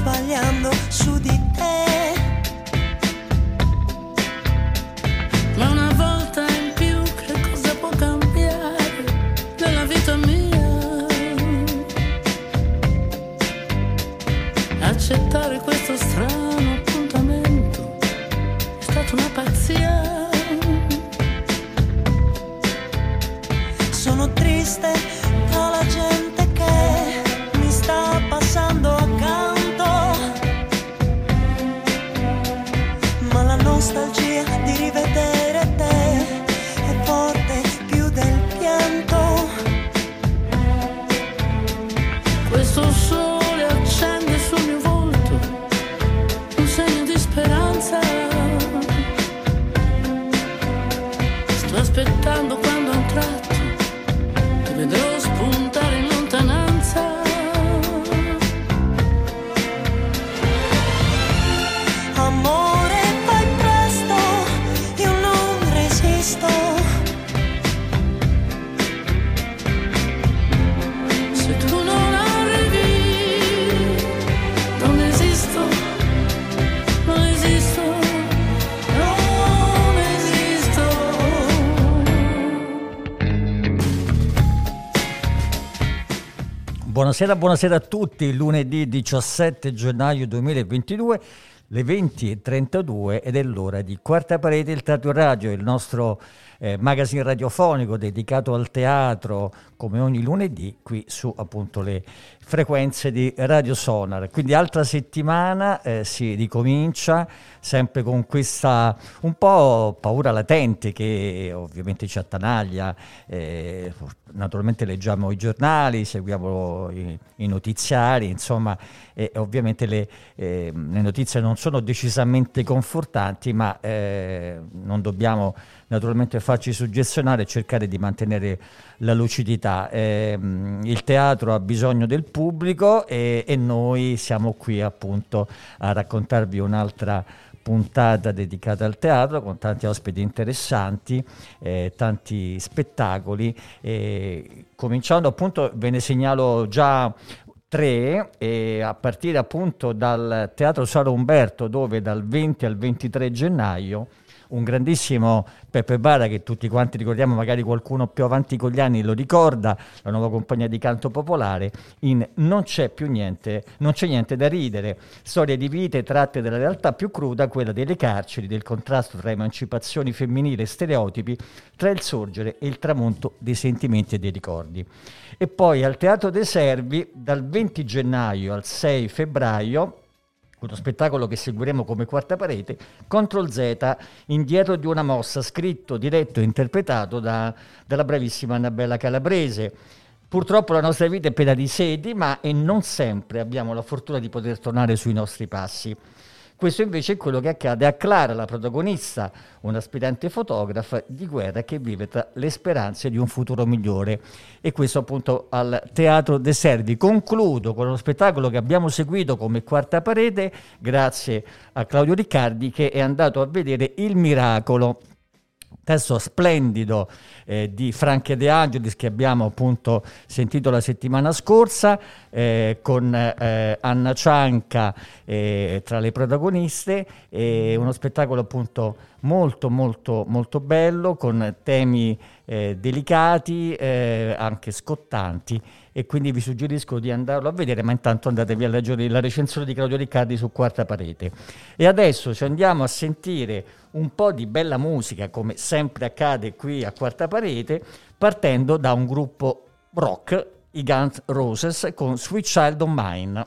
sbagliando su di te. Ma una volta in più che cosa può cambiare nella vita mia? Accettare questo strano appuntamento è stata una pazzia. Sono triste tra la gente che mi sta passando accanto, ma la nostalgia di rivedere te è forte più del pianto. Questo sole accende sul mio volto un segno di speranza. Sto aspettando quando a un tratto ti vedrò spuntare in lontananza. Amore, fai presto, io non resisto. Se tu non arrivi, non esisto, non esisto, non esisto. Buonasera a tutti, lunedì 17 gennaio 2022, le 20:32 ed è l'ora di Quarta Parete, il Teatro Radio, il nostro magazine radiofonico dedicato al teatro, come ogni lunedì, qui su appunto le frequenze di Radio Sonar. Quindi altra settimana si ricomincia, sempre con questa un po' paura latente che ovviamente ci attanaglia. Naturalmente leggiamo i giornali, seguiamo i notiziari, insomma, ovviamente le notizie non sono decisamente confortanti, ma non dobbiamo naturalmente farci suggestionare e cercare di mantenere la lucidità. Il teatro ha bisogno del pubblico e noi siamo qui appunto a raccontarvi un'altra puntata dedicata al teatro con tanti ospiti interessanti, tanti spettacoli. Cominciando appunto, ve ne segnalo già 3, a partire appunto dal Teatro Saro Umberto, dove dal 20 al 23 gennaio un grandissimo Peppe Bara, che tutti quanti ricordiamo, magari qualcuno più avanti con gli anni lo ricorda, la nuova compagnia di canto popolare, in Non c'è più niente, non c'è niente da ridere, storie di vite tratte dalla realtà più cruda, quella delle carceri, del contrasto tra emancipazioni femminili e stereotipi, tra il sorgere e il tramonto dei sentimenti e dei ricordi. E poi al Teatro dei Servi, dal 20 gennaio al 6 febbraio, uno spettacolo che seguiremo come Quarta Parete, Control Z, indietro di una mossa, scritto, diretto e interpretato dalla bravissima Annabella Calabrese. Purtroppo la nostra vita è piena di sedi, ma e non sempre abbiamo la fortuna di poter tornare sui nostri passi. Questo invece è quello che accade a Clara, la protagonista, un'aspirante fotografa di guerra che vive tra le speranze di un futuro migliore. E questo appunto al Teatro dei Servi. Concludo con uno spettacolo che abbiamo seguito come Quarta Parete, grazie a Claudio Riccardi, che è andato a vedere Il Miracolo, testo splendido di Franche De Angelis, che abbiamo appunto sentito la settimana scorsa, con Anna Cianca tra le protagoniste, uno spettacolo appunto molto molto molto bello, con temi delicati, anche scottanti, e quindi vi suggerisco di andarlo a vedere, ma intanto andatevi a leggere la recensione di Claudio Riccardi su Quarta Parete. E adesso ci andiamo a sentire un po' di bella musica, come sempre accade qui a Quarta Parete, partendo da un gruppo rock, i Guns N' Roses, con Sweet Child O' Mine.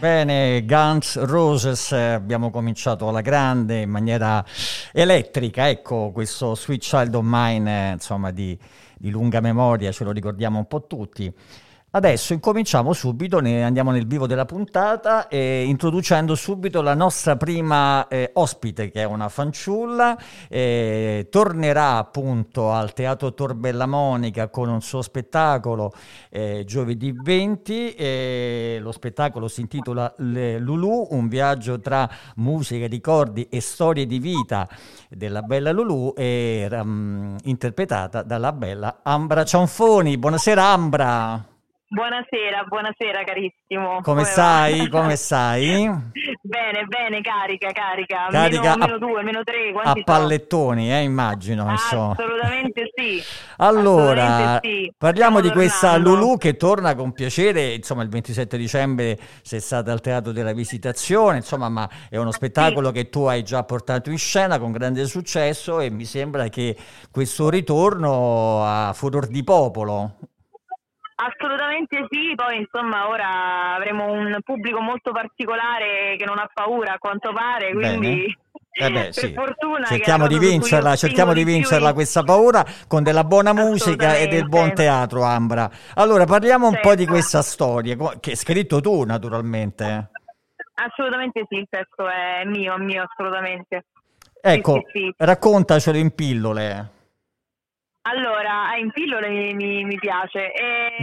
Bene, Guns Roses, abbiamo cominciato alla grande in maniera elettrica, ecco, questo Sweet Child of Mine, insomma, di lunga memoria, ce lo ricordiamo un po' tutti. Adesso incominciamo subito, andiamo nel vivo della puntata, introducendo subito la nostra prima ospite, che è una fanciulla, tornerà appunto al Teatro Tor Bella Monica con un suo spettacolo giovedì 20, lo spettacolo si intitola Lulù, un viaggio tra musica, ricordi e storie di vita della bella Lulù, interpretata dalla bella Ambra Cianfoni. Buonasera Ambra! Buonasera carissimo. Come stai? Come stai? Bene, carica. Carica meno 3, a pallettoni, immagino. Insomma. Assolutamente sì. Allora, Assolutamente sì. parliamo Stiamo di questa tornando. Lulù che torna con piacere. Insomma, il 27 dicembre sei stata al Teatro della Visitazione, insomma, ma è uno spettacolo che tu hai già portato in scena con grande successo e mi sembra che questo ritorno a furor di popolo. Assolutamente sì, poi insomma ora avremo un pubblico molto particolare che non ha paura a quanto pare, quindi Bene. Sì. per fortuna cerchiamo che è di la cosa su cui io cerchiamo di spingo di più vincerla questa paura con della buona musica e del Assolutamente. buon teatro, Ambra. Allora, parliamo un po' di Certo. questa storia, che hai scritto tu naturalmente. Assolutamente sì, il testo è mio, assolutamente. Ecco, Sì. raccontacelo in pillole. Allora, in pillole mi piace.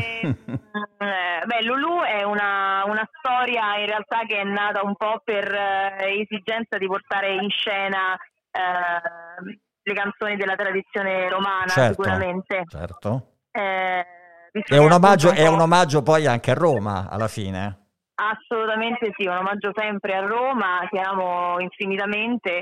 Lulù è una storia in realtà che è nata un po' per esigenza di portare in scena le canzoni della tradizione romana, Certo, sicuramente. certo. Visto È che un omaggio, appunto è un omaggio poi anche a Roma, alla fine. Assolutamente sì, un omaggio sempre a Roma, che amo infinitamente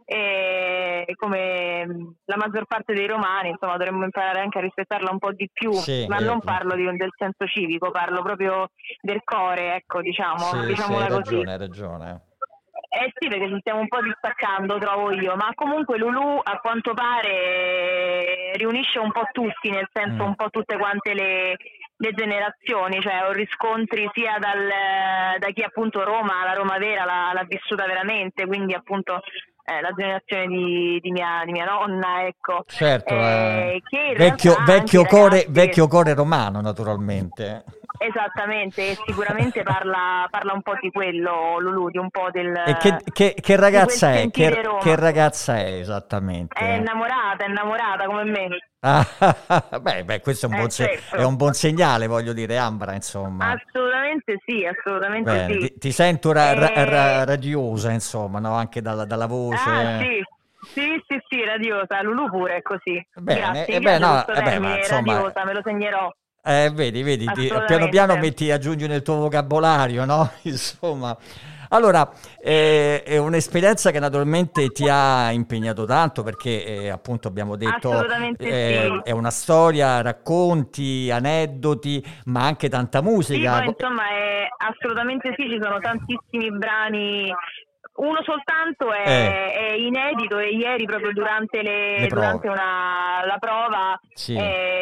e come la maggior parte dei romani, insomma, dovremmo imparare anche a rispettarla un po' di più, Sì, ma non parlo del senso civico, parlo proprio del core, ecco, diciamola così. Hai ragione. Sì, perché ci stiamo un po' distaccando, trovo io, ma comunque Lulù a quanto pare riunisce un po' tutti, nel senso un po' tutte quante le generazioni, cioè ho riscontri sia da chi appunto Roma, la Roma vera l'ha vissuta veramente, quindi appunto la generazione di mia nonna, ecco. Certo, che in vecchio realtà anche i ragazzi vecchio core romano, naturalmente. Esattamente, e sicuramente parla un po' di quello, Lulù, di un po' del E che ragazza di quel è? sentire Roma. Che ragazza è esattamente? È innamorata come me. Beh, questo è un Certo. è un buon segnale, voglio dire, Ambra, insomma. Assolutamente Bene, sì. ti sento radiosa, insomma, no? Anche dalla voce. Sì, radiosa. Lulù pure è così. Bene, Grazie, mi piace questo ma termine, insomma, radiosa, me lo segnerò. vedi, piano Assolutamente. piano aggiungi nel tuo vocabolario, no? Insomma, allora, è un'esperienza che naturalmente ti ha impegnato tanto perché appunto abbiamo detto Assolutamente sì. è una storia, racconti, aneddoti, ma anche tanta Sì, musica. poi insomma assolutamente sì, ci sono tantissimi brani. Uno soltanto è inedito e ieri proprio durante prove. la prova Sì.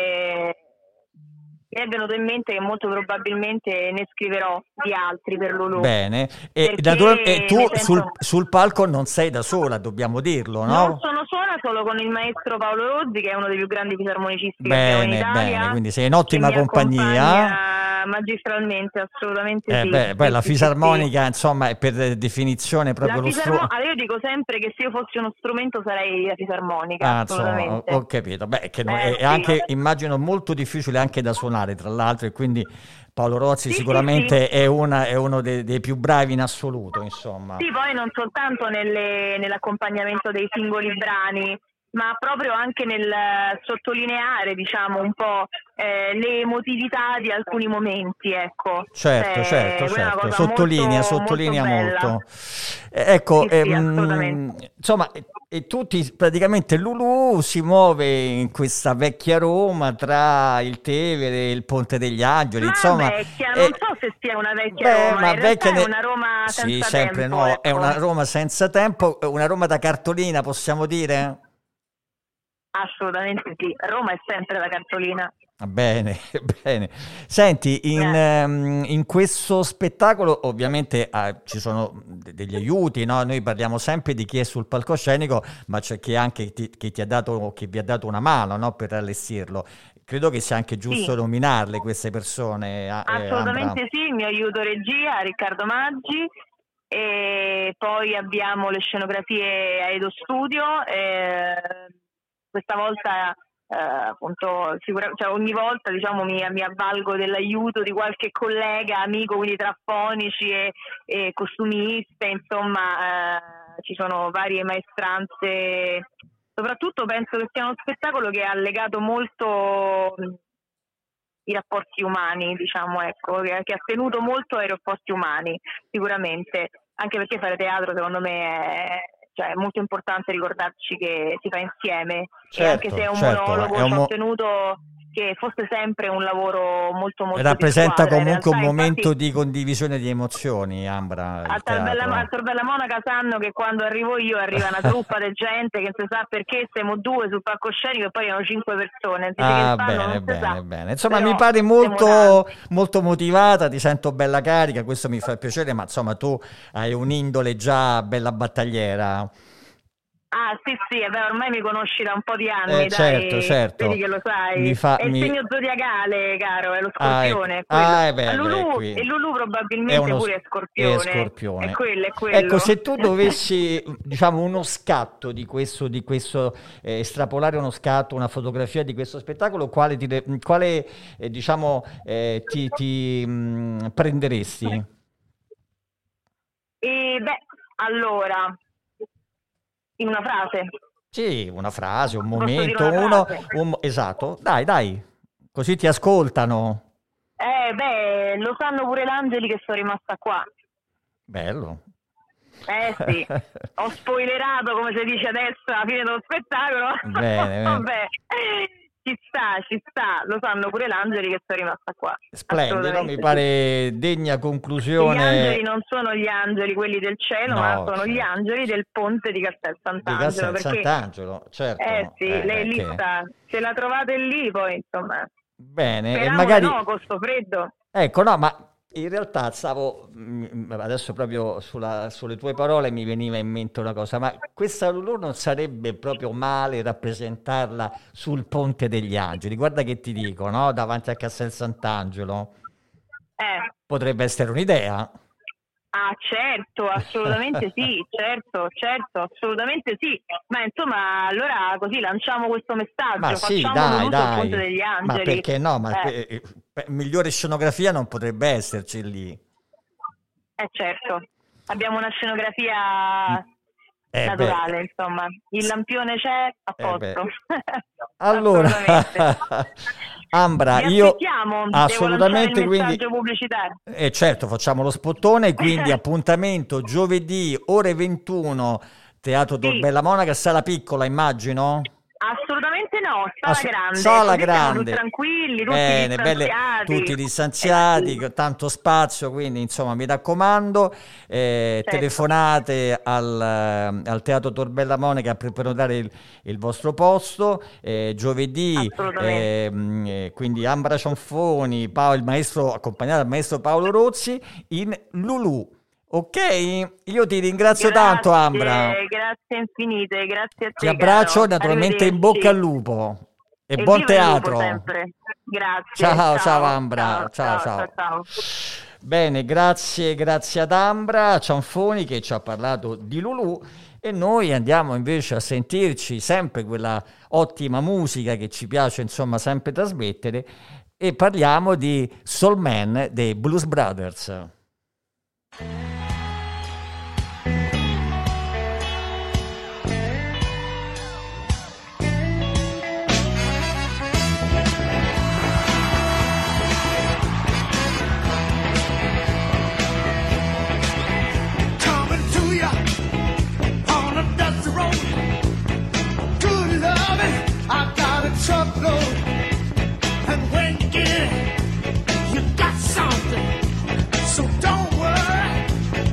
mi è venuto in mente che molto probabilmente ne scriverò di altri per Lulù. Bene, e tu sul palco non sei da sola, dobbiamo dirlo, no? Non sono sola, solo con il maestro Paolo Rozzi, che è uno dei più grandi fisarmonicisti che abbiamo in Italia. Bene, quindi sei in ottima che mi compagnia. accompagna magistralmente, assolutamente sì. Poi la Sì. fisarmonica, insomma, è per definizione proprio lo strumento. Allora io dico sempre che se io fossi uno strumento sarei la fisarmonica, Insomma, assolutamente. ho capito. Beh, che è sì. anche, immagino, molto difficile anche da suonare, tra l'altro, e quindi Paolo Rozzi Sì, sicuramente sì. è uno dei più bravi in assoluto, insomma. Sì, poi non soltanto nell'accompagnamento dei singoli brani, ma proprio anche nel sottolineare, diciamo, un po' le emotività di alcuni momenti, ecco. Certo. Quella è una cosa Sottolinea bella. molto. Ecco, Sì, assolutamente. insomma, e praticamente Lulù si muove in questa vecchia Roma tra il Tevere e il Ponte degli Angeli, Ma insomma. vecchia, non so se sia una vecchia Roma, ma in realtà vecchia è una Roma senza sempre tempo, no, ecco. è una Roma senza tempo, una Roma da cartolina, possiamo dire? Assolutamente sì, Roma è sempre la cartolina. Bene, bene. Senti, in questo spettacolo ovviamente ci sono degli aiuti, no? Noi parliamo sempre di chi è sul palcoscenico, ma c'è chi anche che ti ha dato, che vi ha dato una mano, no? Per allestirlo. Credo che sia anche giusto nominarle queste persone. Assolutamente Ambra. sì, il mio aiuto regia, Riccardo Maggi, e poi abbiamo le scenografie a Edo Studio. Questa volta appunto cioè ogni volta diciamo mi avvalgo dell'aiuto di qualche collega, amico, quindi tra fonici e costumiste, insomma ci sono varie maestranze. Soprattutto penso che sia uno spettacolo che ha legato molto i rapporti umani, diciamo, ecco, che ha tenuto molto ai rapporti umani, sicuramente, anche perché fare teatro secondo me è molto importante ricordarci che si fa insieme, certo, e anche se è un monologo, ci ho tenuto che fosse sempre un lavoro molto molto rappresenta di squadra, comunque un momento infatti, di condivisione di emozioni, Ambra. a Tor Bella Monaca sanno che quando arrivo io arriva una truppa di gente che non si sa perché siamo 2 sul palcoscenico e poi erano 5 persone. Bene. Insomma, mi pare molto motivata, ti sento bella carica, questo mi fa piacere, ma insomma tu hai un'indole già bella battagliera. Ah sì, è vero, ormai mi conosci da un po' di anni, certo. vedi che lo sai, il segno zodiacale, caro, è lo scorpione, e Lulu probabilmente pure è scorpione, è quello. Ecco, se tu dovessi, diciamo, uno scatto di questo estrapolare uno scatto, una fotografia di questo spettacolo, quale diciamo ti prenderesti? Allora, in una frase? Sì, una frase, un momento, esatto. Dai, così ti ascoltano. Lo sanno pure l'Angeli che sono rimasta qua. Bello. Sì, ho spoilerato come si dice adesso alla fine dello spettacolo. Bene. Vabbè. Ci sta, lo sanno pure l'Angeli che sono rimasta qua. Splendido, mi pare degna conclusione. Gli angeli non sono gli angeli quelli del cielo, ma sono gli angeli del ponte di Castel Sant'Angelo. Sant'Angelo, certo. Lì sta. Se la trovate lì, poi insomma. Bene, e magari no, con sto freddo. Ecco, no, ma in realtà adesso proprio sulle tue parole mi veniva in mente una cosa, ma questa Lulu non sarebbe proprio male rappresentarla sul Ponte degli Angeli? Guarda che ti dico, no? Davanti a Castel Sant'Angelo. Potrebbe essere un'idea. Ah, certo, assolutamente sì, certo, assolutamente sì. Ma insomma, allora così lanciamo questo messaggio. Ma sì, dai. Il Ponte degli Angeli. Ma perché no? Ma migliore scenografia non potrebbe esserci lì. Certo, abbiamo una scenografia naturale, insomma. Il lampione c'è, a posto. Allora, Ambra, io assolutamente, devo lanciare il messaggio pubblicitario. Certo, facciamo lo spottone, quindi appuntamento giovedì ore 21, Teatro Tor Bella Monaca, sala piccola immagino? Assolutamente no, grande. Sala grande. Tutti tranquilli, tutti distanziati, tanto spazio, quindi insomma mi raccomando, telefonate al Teatro Tor Bella Monaca per prenotare il vostro posto, giovedì, quindi Ambra Cianfoni, il maestro, accompagnato dal maestro Paolo Rozzi in Lulu. Ok, io ti ringrazio tanto, Ambra. Grazie infinite, grazie a te. Ti abbraccio, naturalmente in bocca al lupo e buon teatro. Grazie. Ciao Ambra. Ciao. Bene, grazie ad Ambra Cianfoni che ci ha parlato di Lulu, e noi andiamo invece a sentirci sempre quella ottima musica che ci piace insomma sempre trasmettere, e parliamo di Soul Man dei Blues Brothers. Truckload, and when you get it, you got something. So don't worry,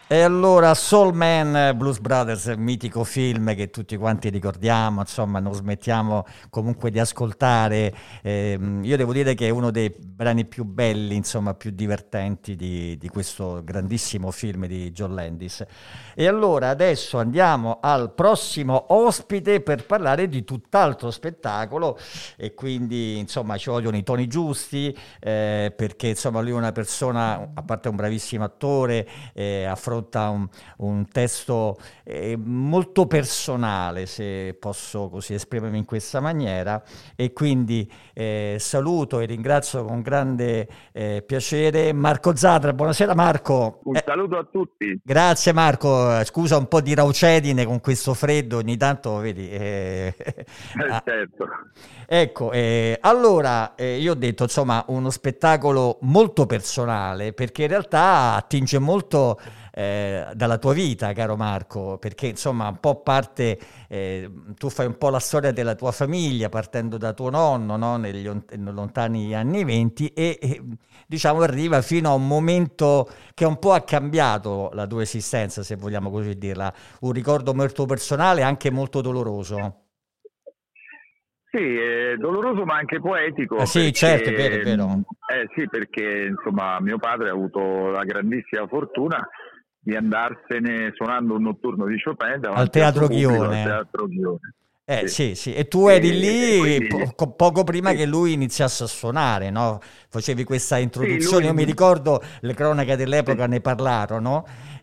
E allora Soul Man, Blues Brothers, mitico film che tutti quanti ricordiamo, insomma non smettiamo comunque di ascoltare. Io devo dire che è uno dei brani più belli, insomma più divertenti di questo grandissimo film di John Landis. E allora adesso andiamo al prossimo ospite per parlare di tutt'altro spettacolo, e quindi insomma ci vogliono i toni giusti, perché insomma lui è una persona, a parte un bravissimo attore, affronta un testo molto personale, se posso così esprimermi in questa maniera, e quindi saluto e ringrazio con grande piacere Marco Zadra. Buonasera Marco. Un saluto a tutti. Grazie Marco, scusa un po' di raucedine con questo freddo, ogni tanto vedi. Certo. Ecco, allora io ho detto insomma uno spettacolo molto personale, perché in realtà attinge molto dalla tua vita, caro Marco, perché insomma un po' parte, tu fai un po' la storia della tua famiglia partendo da tuo nonno, no? Negli lontani anni 20 e diciamo arriva fino a un momento che un po' ha cambiato la tua esistenza, se vogliamo così dirla, un ricordo molto personale, anche molto doloroso. Sì, è doloroso ma anche poetico. Sì, perché, certo, è vero. Sì, perché insomma mio padre ha avuto la grandissima fortuna di andarsene suonando un notturno di Chopin al Teatro Ghione. Al Teatro Ghione. Sì. E tu eri lì quindi, poco prima sì, che lui iniziasse a suonare, no? Facevi questa introduzione, lui, io mi ricordo, le cronache dell'epoca ne parlarono,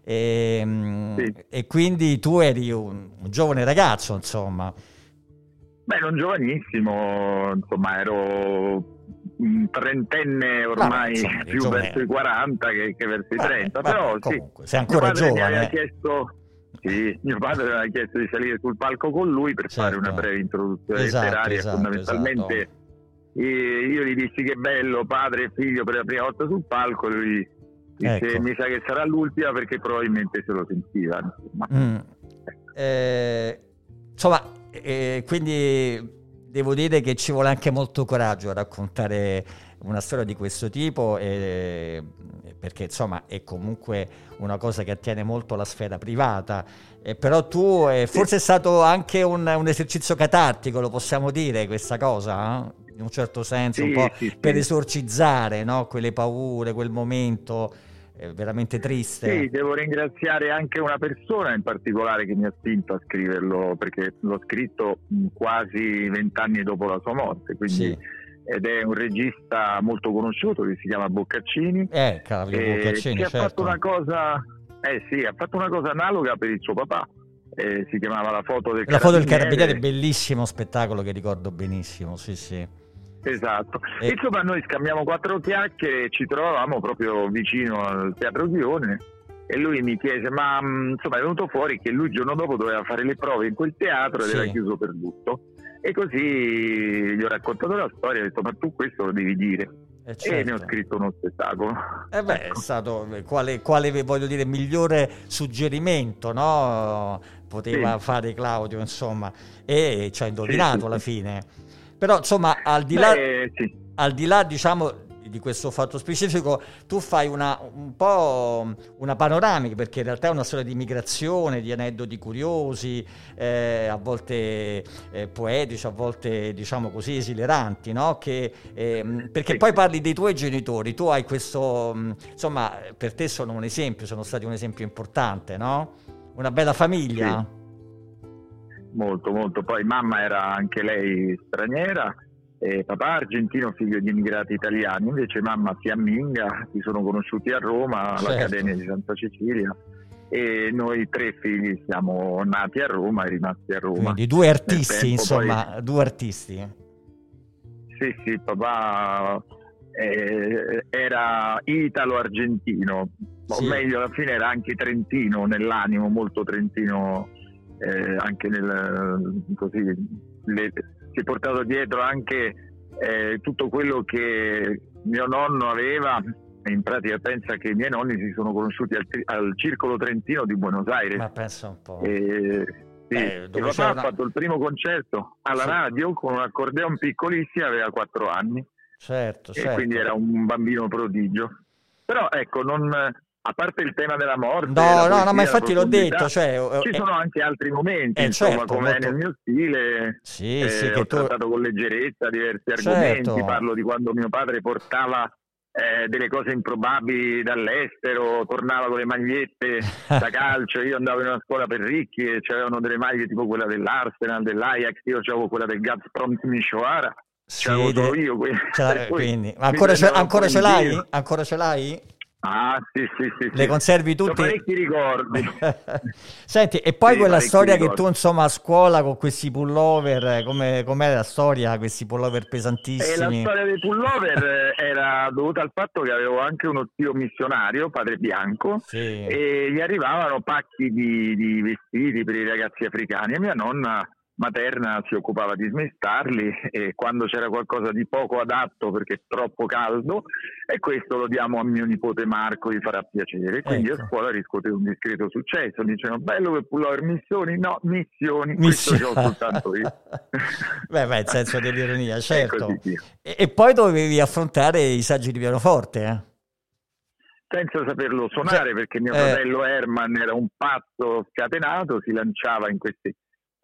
e quindi tu eri un giovane ragazzo, insomma. Beh, non giovanissimo, insomma ero un trentenne ormai, insomma, più giovane. verso i 40 che verso i 30, però comunque, sì, sei ancora mio padre mi giovane. aveva chiesto, sì, mio padre mi aveva chiesto di salire sul palco con lui per fare una breve introduzione letteraria, fondamentalmente. Io gli dissi che bello, padre e figlio per la prima volta sul palco, lui disse mi sa che sarà l'ultima perché probabilmente se lo sentiva. Insomma, quindi devo dire che ci vuole anche molto coraggio a raccontare una storia di questo tipo, perché insomma è comunque una cosa che attiene molto alla sfera privata, però tu forse è stato anche un esercizio catartico, lo possiamo dire questa cosa, in un certo senso, un po' per esorcizzare, no? Quelle paure, quel momento veramente triste. Sì, devo ringraziare anche una persona in particolare che mi ha spinto a scriverlo, perché l'ho scritto quasi 20 anni dopo la sua morte, quindi ed è un regista molto conosciuto che si chiama Boccaccini, Boccaccini, che certo. ha fatto una cosa ha fatto una cosa analoga per il suo papà, si chiamava La foto del Carabiniere, bellissimo spettacolo che ricordo benissimo, sì. Esatto, insomma noi scambiamo 4 chiacchiere e ci trovavamo proprio vicino al Teatro Ghione e lui mi chiese, ma insomma è venuto fuori che lui il giorno dopo doveva fare le prove in quel teatro ed era chiuso per lutto, e così gli ho raccontato la storia e ho detto ma tu questo lo devi dire, e ne ho scritto uno spettacolo. È stato quale voglio dire migliore suggerimento, no? Poteva fare Claudio, insomma, e ci ha indovinato alla fine. Però insomma al di là diciamo di questo fatto specifico, tu fai un po' una panoramica, perché in realtà è una storia di migrazione, di aneddoti curiosi, a volte poetici, a volte diciamo così esileranti, no? Perché poi parli dei tuoi genitori, tu hai questo, insomma per te sono stati un esempio importante, no? Una bella famiglia. Sì. Molto, poi mamma era anche lei straniera, papà argentino, figlio di immigrati italiani, invece mamma fiamminga, si sono conosciuti a Roma all'Accademia di Santa Cecilia, e noi 3 figli siamo nati a Roma e rimasti a Roma. Quindi 2 artisti, insomma, 2 artisti. Sì, papà era italo-argentino, o meglio alla fine era anche trentino nell'animo, molto trentino. Anche si è portato dietro anche tutto quello che mio nonno aveva. In pratica pensa che i miei nonni si sono conosciuti al Circolo Trentino di Buenos Aires. Ma pensa un po'. E papà ha fatto il primo concerto alla radio con un accordeon piccolissimo, aveva 4 anni. Certo. E quindi era un bambino prodigio. Però ecco, non a parte il tema della morte, No, ma infatti l'ho detto, cioè, ci sono anche altri momenti, insomma, certo, come nel mio stile, sì, ho trattato con leggerezza diversi argomenti, certo. parlo di quando mio padre portava delle cose improbabili dall'estero, tornava con le magliette da calcio, io andavo in una scuola per ricchi e c'erano delle maglie tipo quella dell'Arsenal, dell'Ajax, io avevo quella del Gazprom Timișoara, Sì, solo io quindi, ancora ce l'hai? Ancora ce l'hai? Ah, sì. Le conservi tutte? Sono parecchi ricordi. Senti, e poi Sì, quella storia ricordi. che tu, insomma, a scuola con questi pullover, com'è la storia, questi pullover E la pesantissimi? storia dei pullover era dovuta al fatto che avevo anche uno zio missionario, padre bianco, Sì. e gli arrivavano pacchi di vestiti per i ragazzi africani e mia nonna materna si occupava di smestarli e quando c'era qualcosa di poco adatto perché è troppo caldo, e questo lo diamo a mio nipote Marco, gli farà piacere. Quindi Ecco. a scuola riscuote un discreto successo, dicevano bello quel pullover, missioni? No, missioni, questo ce l'ho soltanto io. Beh, il senso dell'ironia, certo. Così, sì. E poi dovevi affrontare i saggi di pianoforte, Senza saperlo suonare, perché mio fratello Herman era un pazzo scatenato, si lanciava in queste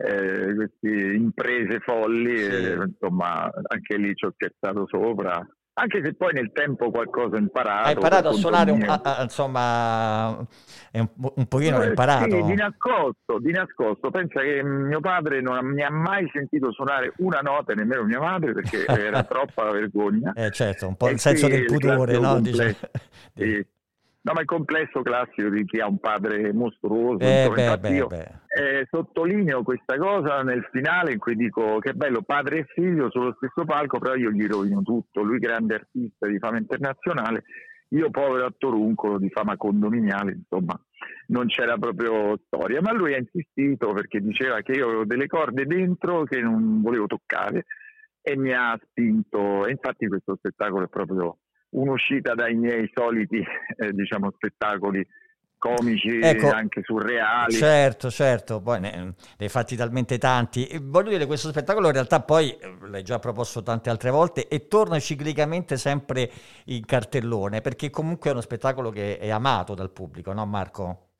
imprese folli, Sì. e, insomma anche lì ci ho scherzato sopra, anche se poi nel tempo qualcosa ho imparato. Hai imparato a per suonare, conto mio. insomma, un pochino hai Sì, imparato. di nascosto. Pensa che mio padre non mi ha mai sentito suonare una nota, nemmeno mia madre, perché era troppa la vergogna. Certo, un po' E il senso qui del pudore, classico no? complesso, sì. No, ma il complesso classico di chi ha un padre mostruoso. Infatti io sottolineo questa cosa nel finale in cui dico che bello padre e figlio sullo stesso palco, però io gli rovino tutto. Lui grande artista di fama internazionale, io povero attoruncolo di fama condominiale, insomma non c'era proprio storia, ma lui ha insistito perché diceva che io avevo delle corde dentro che non volevo toccare e mi ha spinto, e infatti questo spettacolo è proprio un'uscita dai miei soliti diciamo spettacoli comici, Ecco, anche surreali. Certo, poi ne hai fatti talmente tanti. E voglio dire, questo spettacolo in realtà poi l'hai già proposto tante altre volte e torna ciclicamente sempre in cartellone, perché comunque è uno spettacolo che è amato dal pubblico, no Marco?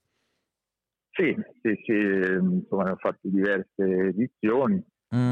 Sì, insomma ne ho fatto diverse edizioni.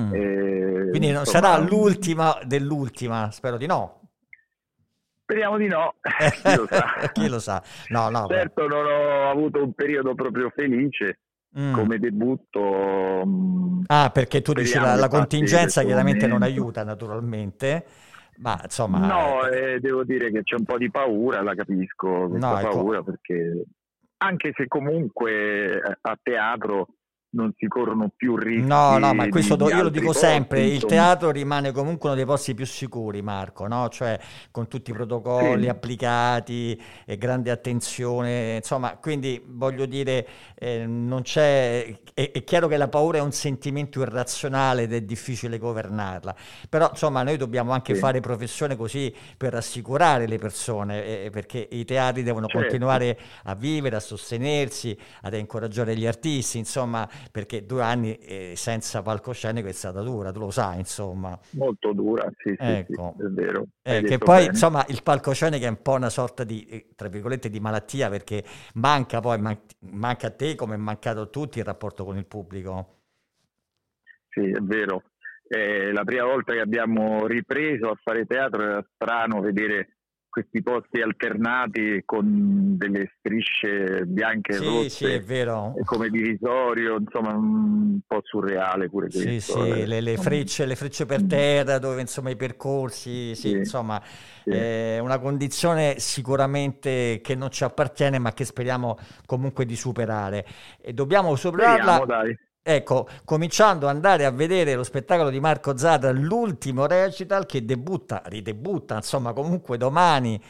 Quindi non insomma, sarà l'ultima dell'ultima, spero di no. Speriamo di no, chi lo sa. Chi lo sa. No, certo non ho avuto un periodo proprio felice come debutto. Perché tu dici la contingenza chiaramente non aiuta naturalmente, ma insomma... No, devo dire che c'è un po' di paura, la capisco, questa paura, perché anche se comunque a teatro non si corrono più rischi. No, ma questo io lo dico posti, sempre, insomma. il teatro rimane comunque uno dei posti più sicuri, Marco, no? Cioè con tutti i protocolli applicati e grande attenzione, insomma, quindi voglio dire, non c'è, è chiaro che la paura è un sentimento irrazionale ed è difficile governarla, però insomma noi dobbiamo anche fare professione così per rassicurare le persone, perché i teatri devono continuare a vivere, a sostenersi, ad incoraggiare gli artisti, insomma, perché 2 anni senza palcoscenico è stata dura, tu lo sai, insomma. Molto dura, sì, ecco. Sì, è vero. Che poi, insomma, il palcoscenico è un po' una sorta di, tra virgolette, di malattia, perché manca a te come è mancato a tutti il rapporto con il pubblico. Sì, è vero. La prima volta che abbiamo ripreso a fare teatro era strano vedere questi posti alternati con delle strisce bianche e rosse, sì, è vero. Come divisorio, insomma un po' surreale pure questo. Sì, le frecce per terra dove insomma i percorsi, insomma è una condizione sicuramente che non ci appartiene ma che speriamo comunque di superare e dobbiamo superarla. Speriamo, dai. Ecco, cominciando ad andare a vedere lo spettacolo di Marco Zadra, l'ultimo recital che ridebutta, insomma, comunque domani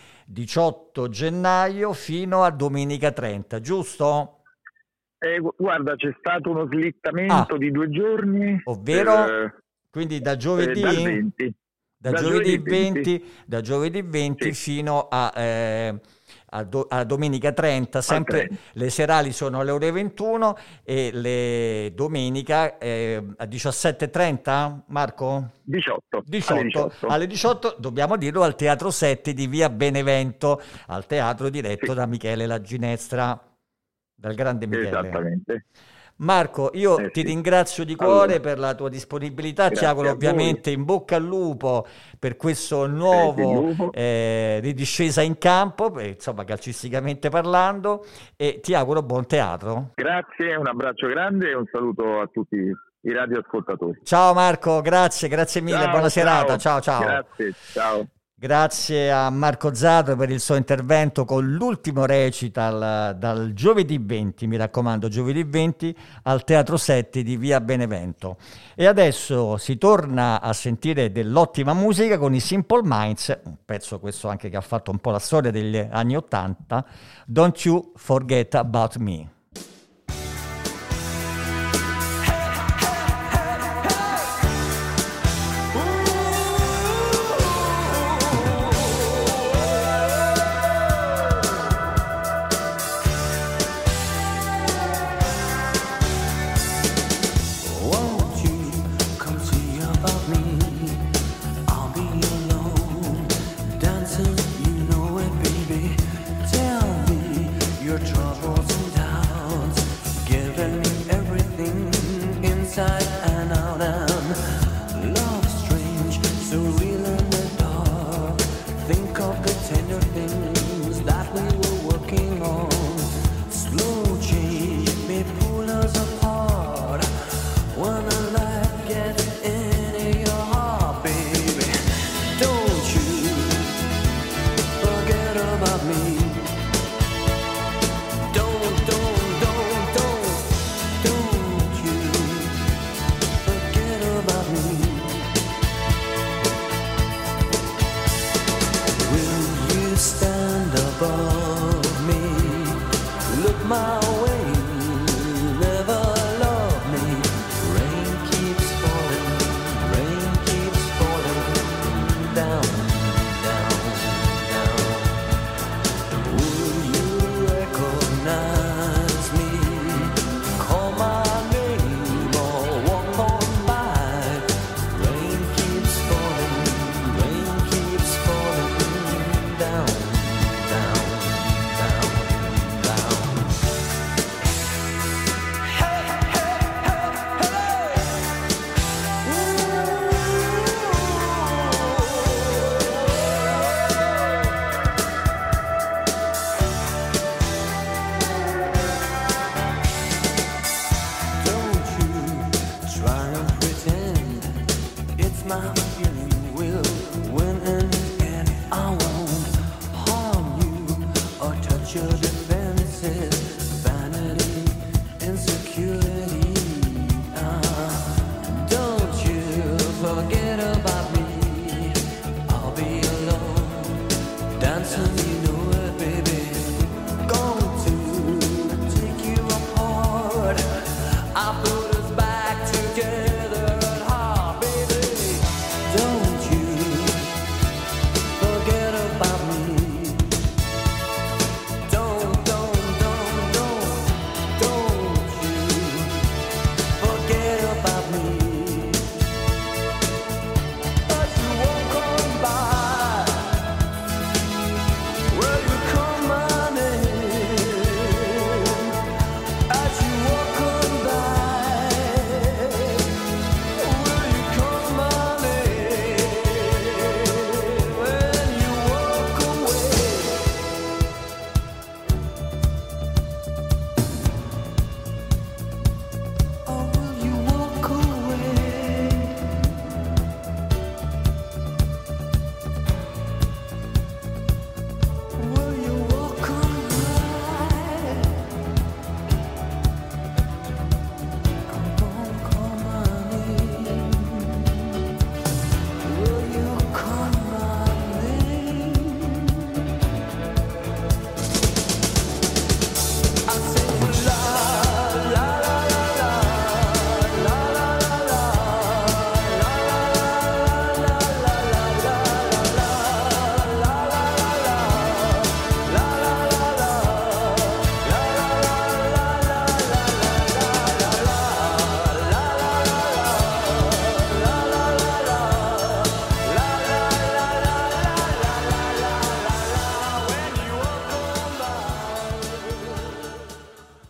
18 gennaio fino a domenica 30, giusto? Guarda, c'è stato uno slittamento di 2 giorni. Ovvero? Quindi da giovedì? Dal 20. Da giovedì 20 fino a a domenica 30, sempre le serali sono alle ore 21 e le domenica a 17:30, Marco? 18. Alle 18 dobbiamo dirlo, al Teatro 7 di via Benevento, al teatro diretto da Michele La Ginestra, dal grande Michele. Esattamente. Marco, io ti ringrazio di cuore per la tua disponibilità, ti auguro ovviamente in bocca al lupo per questo nuovo ridiscesa in campo, insomma calcisticamente parlando, e ti auguro buon teatro. Grazie, un abbraccio grande e un saluto a tutti i radioascoltatori. Ciao Marco, grazie mille, buona serata, ciao. Grazie, ciao. Grazie a Marco Zadro per il suo intervento con l'ultimo recital dal giovedì 20, mi raccomando, giovedì 20 al Teatro 7 di via Benevento. E adesso si torna a sentire dell'ottima musica con i Simple Minds, un pezzo questo anche che ha fatto un po' la storia degli anni 80, Don't You Forget About Me.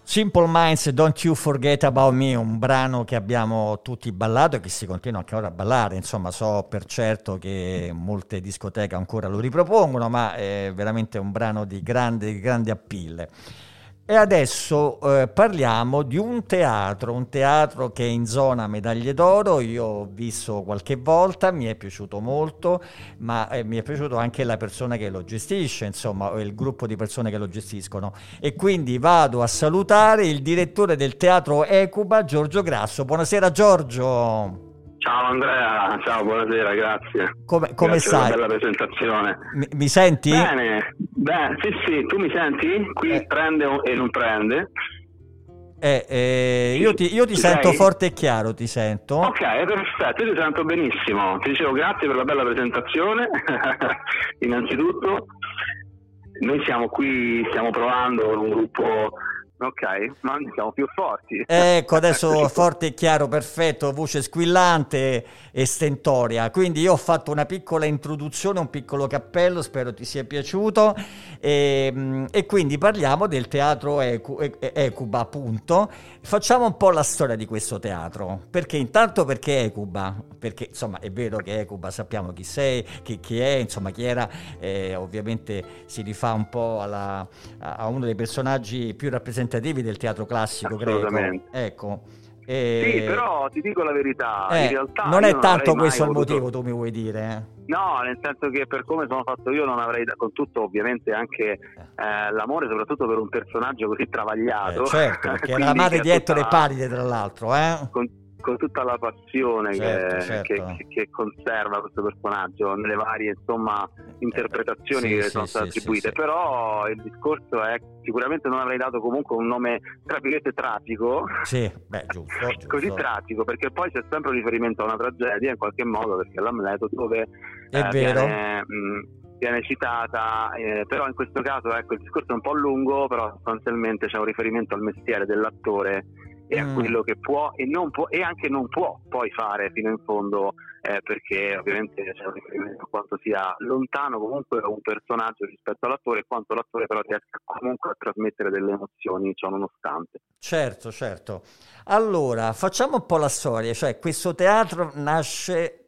Simple Minds, Don't You Forget About Me, un brano che abbiamo tutti ballato e che si continua anche ora a ballare, insomma so per certo che molte discoteche ancora lo ripropongono, ma è veramente un brano di grande appeal. E adesso parliamo di un teatro che è in zona Medaglie d'Oro, io ho visto qualche volta, mi è piaciuto molto, ma mi è piaciuto anche la persona che lo gestisce, insomma, o il gruppo di persone che lo gestiscono. E quindi vado a salutare il direttore del Teatro Ecuba, Giorgio Grasso. Buonasera Giorgio! Ciao Andrea, ciao, buonasera, grazie. Come grazie stai? Per la bella presentazione. Mi senti? Bene, sì, tu mi senti? Qui prende e non prende. Io ti sento sei? forte e chiaro, ti sento. Ok, perfetto, io ti sento benissimo. Ti dicevo grazie per la bella presentazione, innanzitutto. Noi siamo qui, stiamo provando un gruppo... Ok, ma siamo più forti. Ecco, adesso forte e chiaro, perfetto, voce squillante e stentoria. Quindi io ho fatto una piccola introduzione, un piccolo cappello, spero ti sia piaciuto. E quindi parliamo del teatro Ecuba, appunto. Facciamo un po' la storia di questo teatro. Perché Ecuba? Perché insomma è vero che Ecuba sappiamo chi sei, chi è, insomma chi era, ovviamente si rifà un po' a uno dei personaggi più rappresentativi del teatro classico greco. Ecco. Sì, però ti dico la verità, in realtà non è tanto questo il voluto... motivo, tu mi vuoi dire? No, nel senso che per come sono fatto io non avrei, con tutto ovviamente anche l'amore soprattutto per un personaggio così travagliato. Certo, perché era la madre di Ettore Paride tra l'altro, con tutta la passione certo. che conserva questo personaggio nelle varie interpretazioni che sono state attribuite. Però il discorso è sicuramente non avrei dato comunque un nome tra virgolette tragico, giusto. Così tragico, perché poi c'è sempre un riferimento a una tragedia in qualche modo, perché l'Amleto dove viene citata, però in questo caso il discorso è un po' lungo, però sostanzialmente c'è un riferimento al mestiere dell'attore e a quello che può e non può e anche non può poi fare fino in fondo, perché ovviamente c'è un riferimento a quanto sia lontano comunque un personaggio rispetto all'attore e quanto l'attore però riesca comunque a trasmettere delle emozioni ciò nonostante. Certo. Allora, facciamo un po' la storia, cioè questo teatro nasce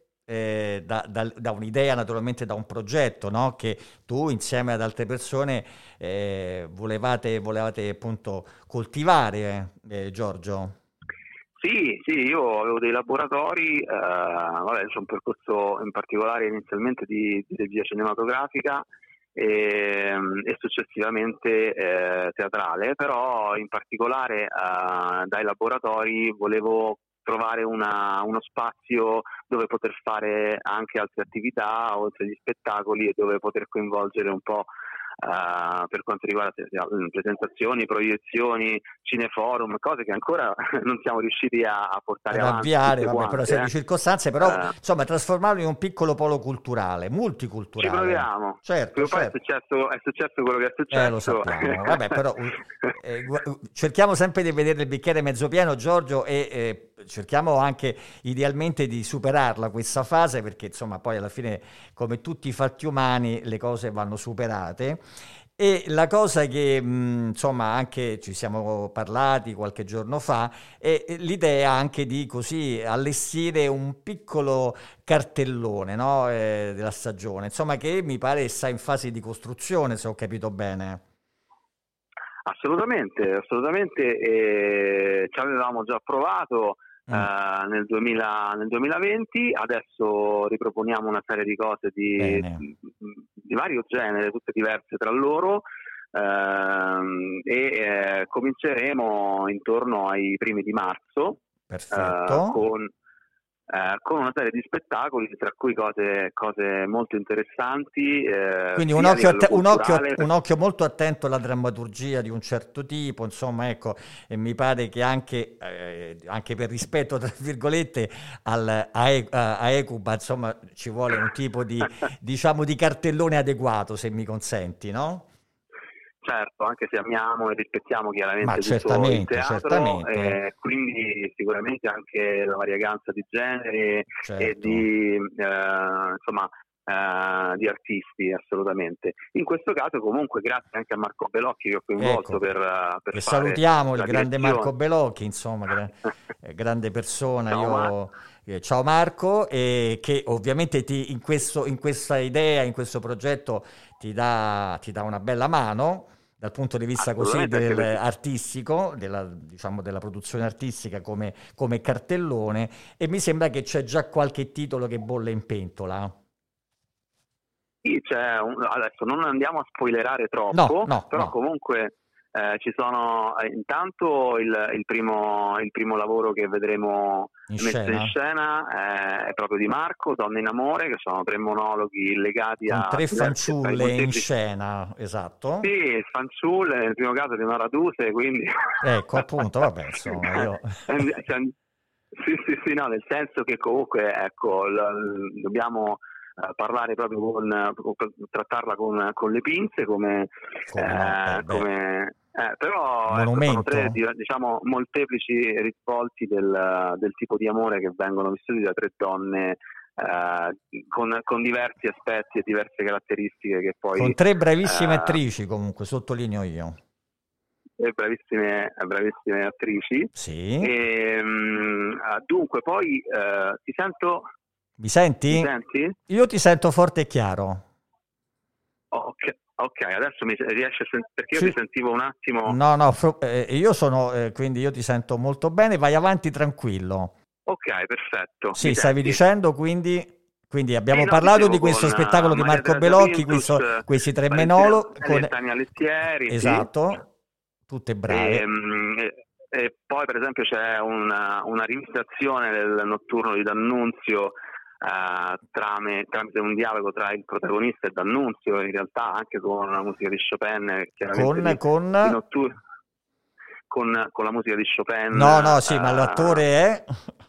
da un'idea, naturalmente da un progetto, no? Che tu insieme ad altre persone volevate appunto coltivare, Giorgio. Sì, io avevo dei laboratori, c'è un percorso in particolare inizialmente di regia cinematografica e successivamente teatrale, però in particolare dai laboratori volevo trovare uno spazio dove poter fare anche altre attività oltre agli spettacoli e dove poter coinvolgere un po' per quanto riguarda presentazioni, proiezioni, cineforum, cose che ancora non siamo riusciti a portare avanti. Però sono circostanze, però insomma trasformarlo in un piccolo polo culturale, multiculturale. Ci proviamo. Certo. Poi è successo quello che è successo. Lo sappiamo. Vabbè, però cerchiamo sempre di vedere il bicchiere mezzo pieno, Giorgio, e cerchiamo anche idealmente di superarla questa fase, perché insomma poi alla fine, come tutti i fatti umani, le cose vanno superate. E la cosa che insomma anche ci siamo parlati qualche giorno fa è l'idea anche di così allestire un piccolo cartellone, no? Della stagione, insomma, che mi pare sta in fase di costruzione, se ho capito bene. Assolutamente, ci avevamo già provato nel 2020, adesso riproponiamo una serie di cose di vario genere, tutte diverse tra loro, e cominceremo intorno ai primi di marzo. Perfetto. Con una serie di spettacoli, tra cui cose molto interessanti. Quindi un occhio molto attento alla drammaturgia di un certo tipo, insomma, ecco, e mi pare che anche per rispetto, tra virgolette, a Ecuba, insomma, ci vuole un tipo di, diciamo, di cartellone adeguato, se mi consenti, no? Certo, anche se amiamo e rispettiamo chiaramente tutto il teatro, quindi sicuramente anche la varieganza di generi e di di artisti, assolutamente. In questo caso comunque grazie anche a Marco Bellocchi che ho coinvolto per che fare salutiamo il la grande direzione. Marco Bellocchi, insomma, grande persona. Ciao, Ciao Marco, e che ovviamente in questa idea, in questo progetto ti dà una bella mano dal punto di vista così Assolutamente, anche perché artistico, diciamo della produzione artistica come cartellone, e mi sembra che c'è già qualche titolo che bolle in pentola. sì, adesso non andiamo a spoilerare troppo, No, però no. comunque ci sono intanto il primo lavoro che vedremo In messo in scena è proprio di Marco, Donne in amore, che sono 3 monologhi legati Con a 3 fanciulle in molteplici. scena, esatto. Sì, fanciulle, nel primo caso di una Raduse, quindi Ecco, appunto, vabbè, insomma, io... Sì, no, nel senso che comunque, ecco, dobbiamo parlare proprio trattarla con le pinze, però ecco, sono 3, diciamo, molteplici risvolti del tipo di amore che vengono vissuti da 3 donne con diversi aspetti e diverse caratteristiche che poi... Con 3 bravissime attrici, comunque, sottolineo io. Bravissime attrici. Sì. Dunque, poi ti sento... Mi senti? Mi senti? Io ti sento forte e chiaro. Ok, adesso mi riesci a sentire, perché io ti sentivo un attimo... No, io sono, quindi io ti sento molto bene, vai avanti tranquillo. Ok, perfetto. Sì, stavi dicendo, quindi abbiamo Sì, no, parlato dicevo, di questo con spettacolo di Maria Marco Teresa Bellocchi, Pintus, questi 3 Valentina monologhi, Antonelli e Tania Lettieri. esatto, tutte brave. E poi per esempio c'è una rivisitazione del Notturno di D'Annunzio, tramite un dialogo tra il protagonista e D'Annunzio, in realtà anche con la musica di Chopin, chiaramente con la musica di Chopin. No, sì, ma l'attore è...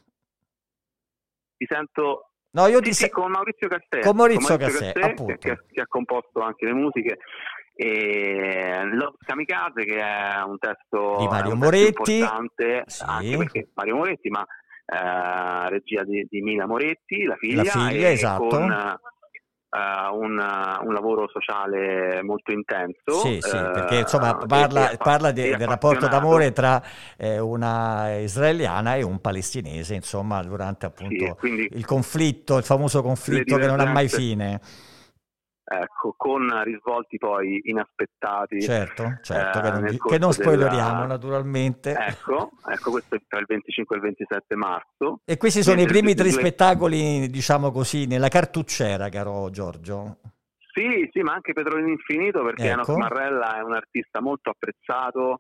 Ti sento... No, io sì, con Maurizio Cassè. Con Maurizio Cassè, appunto. Che ha composto anche le musiche. E Lo Kamikaze, che è un testo di Mario Moretti, importante, sì. Anche perché Mario Moretti, ma regia di Mila Moretti, la figlia, esatto. Con un lavoro sociale molto intenso. Sì, perché insomma parla del rapporto d'amore tra una israeliana e un palestinese, insomma, durante appunto il conflitto, il famoso conflitto che non ha mai fine. Ecco, con risvolti poi inaspettati. Certo, che non spoileriamo naturalmente. Ecco, questo è tra il 25 e il 27 marzo. E questi sono i primi 3 spettacoli, diciamo così, nella cartucciera, caro Giorgio. Sì, ma anche Petrolino Infinito, perché Enos Marrella è un artista molto apprezzato,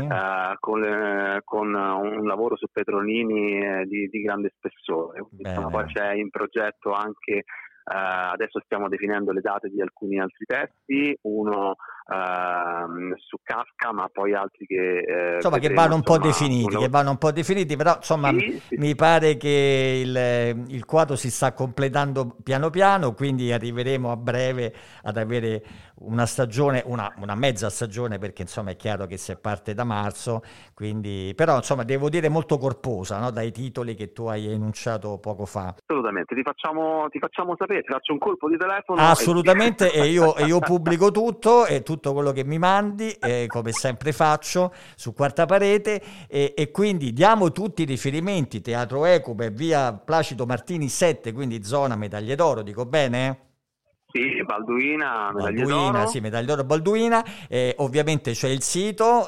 con un lavoro su Petrolini di grande spessore. Insomma, poi c'è in progetto anche... adesso stiamo definendo le date di alcuni altri testi, uno su Kafka, ma poi altri che insomma che vanno un po' definiti, però insomma mi pare che il quadro si sta completando piano piano, quindi arriveremo a breve ad avere una stagione, una mezza stagione, perché insomma è chiaro che se parte da marzo, quindi però insomma devo dire molto corposa, no? Dai titoli che tu hai enunciato poco fa. Assolutamente, ti facciamo sapere, ti faccio un colpo di telefono. Assolutamente, e io pubblico tutto e tutto quello che mi mandi, come sempre faccio su Quarta Parete, e quindi diamo tutti i riferimenti: Teatro Ecuba, via Placido Martini 7, quindi zona Medaglie d'Oro, dico bene? Sì, Balduina, Medaglie d'Oro. Sì, Medaglie d'Oro Balduina, ovviamente c'è il sito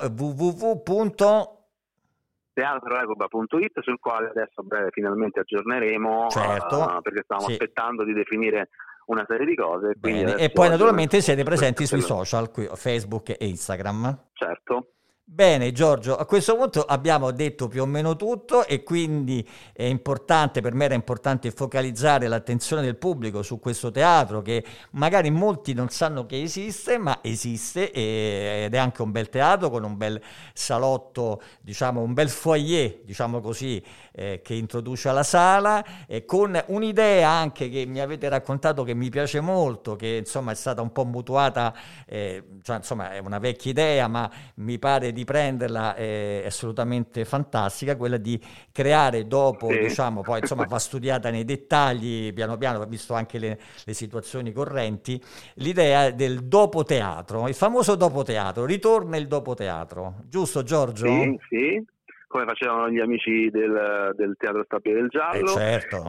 www.teatroecuba.it, sul quale adesso a breve finalmente aggiorneremo, perché stavamo aspettando di definire una serie di cose. E poi naturalmente siete presenti sui social, qui, Facebook e Instagram. Certo. Bene Giorgio, a questo punto abbiamo detto più o meno tutto, e quindi è importante, per me era importante focalizzare l'attenzione del pubblico su questo teatro che magari molti non sanno che esiste, ma esiste, ed è anche un bel teatro con un bel salotto, diciamo un bel foyer, diciamo così, che introduce alla sala, con un'idea anche che mi avete raccontato che mi piace molto, che insomma è stata un po' mutuata, cioè insomma è una vecchia idea, ma mi pare di di prenderla è assolutamente fantastica, quella di creare dopo, Sì. diciamo, poi insomma va studiata nei dettagli, piano piano, visto anche le situazioni correnti, l'idea del dopo teatro, il famoso dopo teatro, ritorna il dopo teatro, giusto Giorgio? Sì, sì, come facevano gli amici del Teatro Stabile del Giallo. Certo.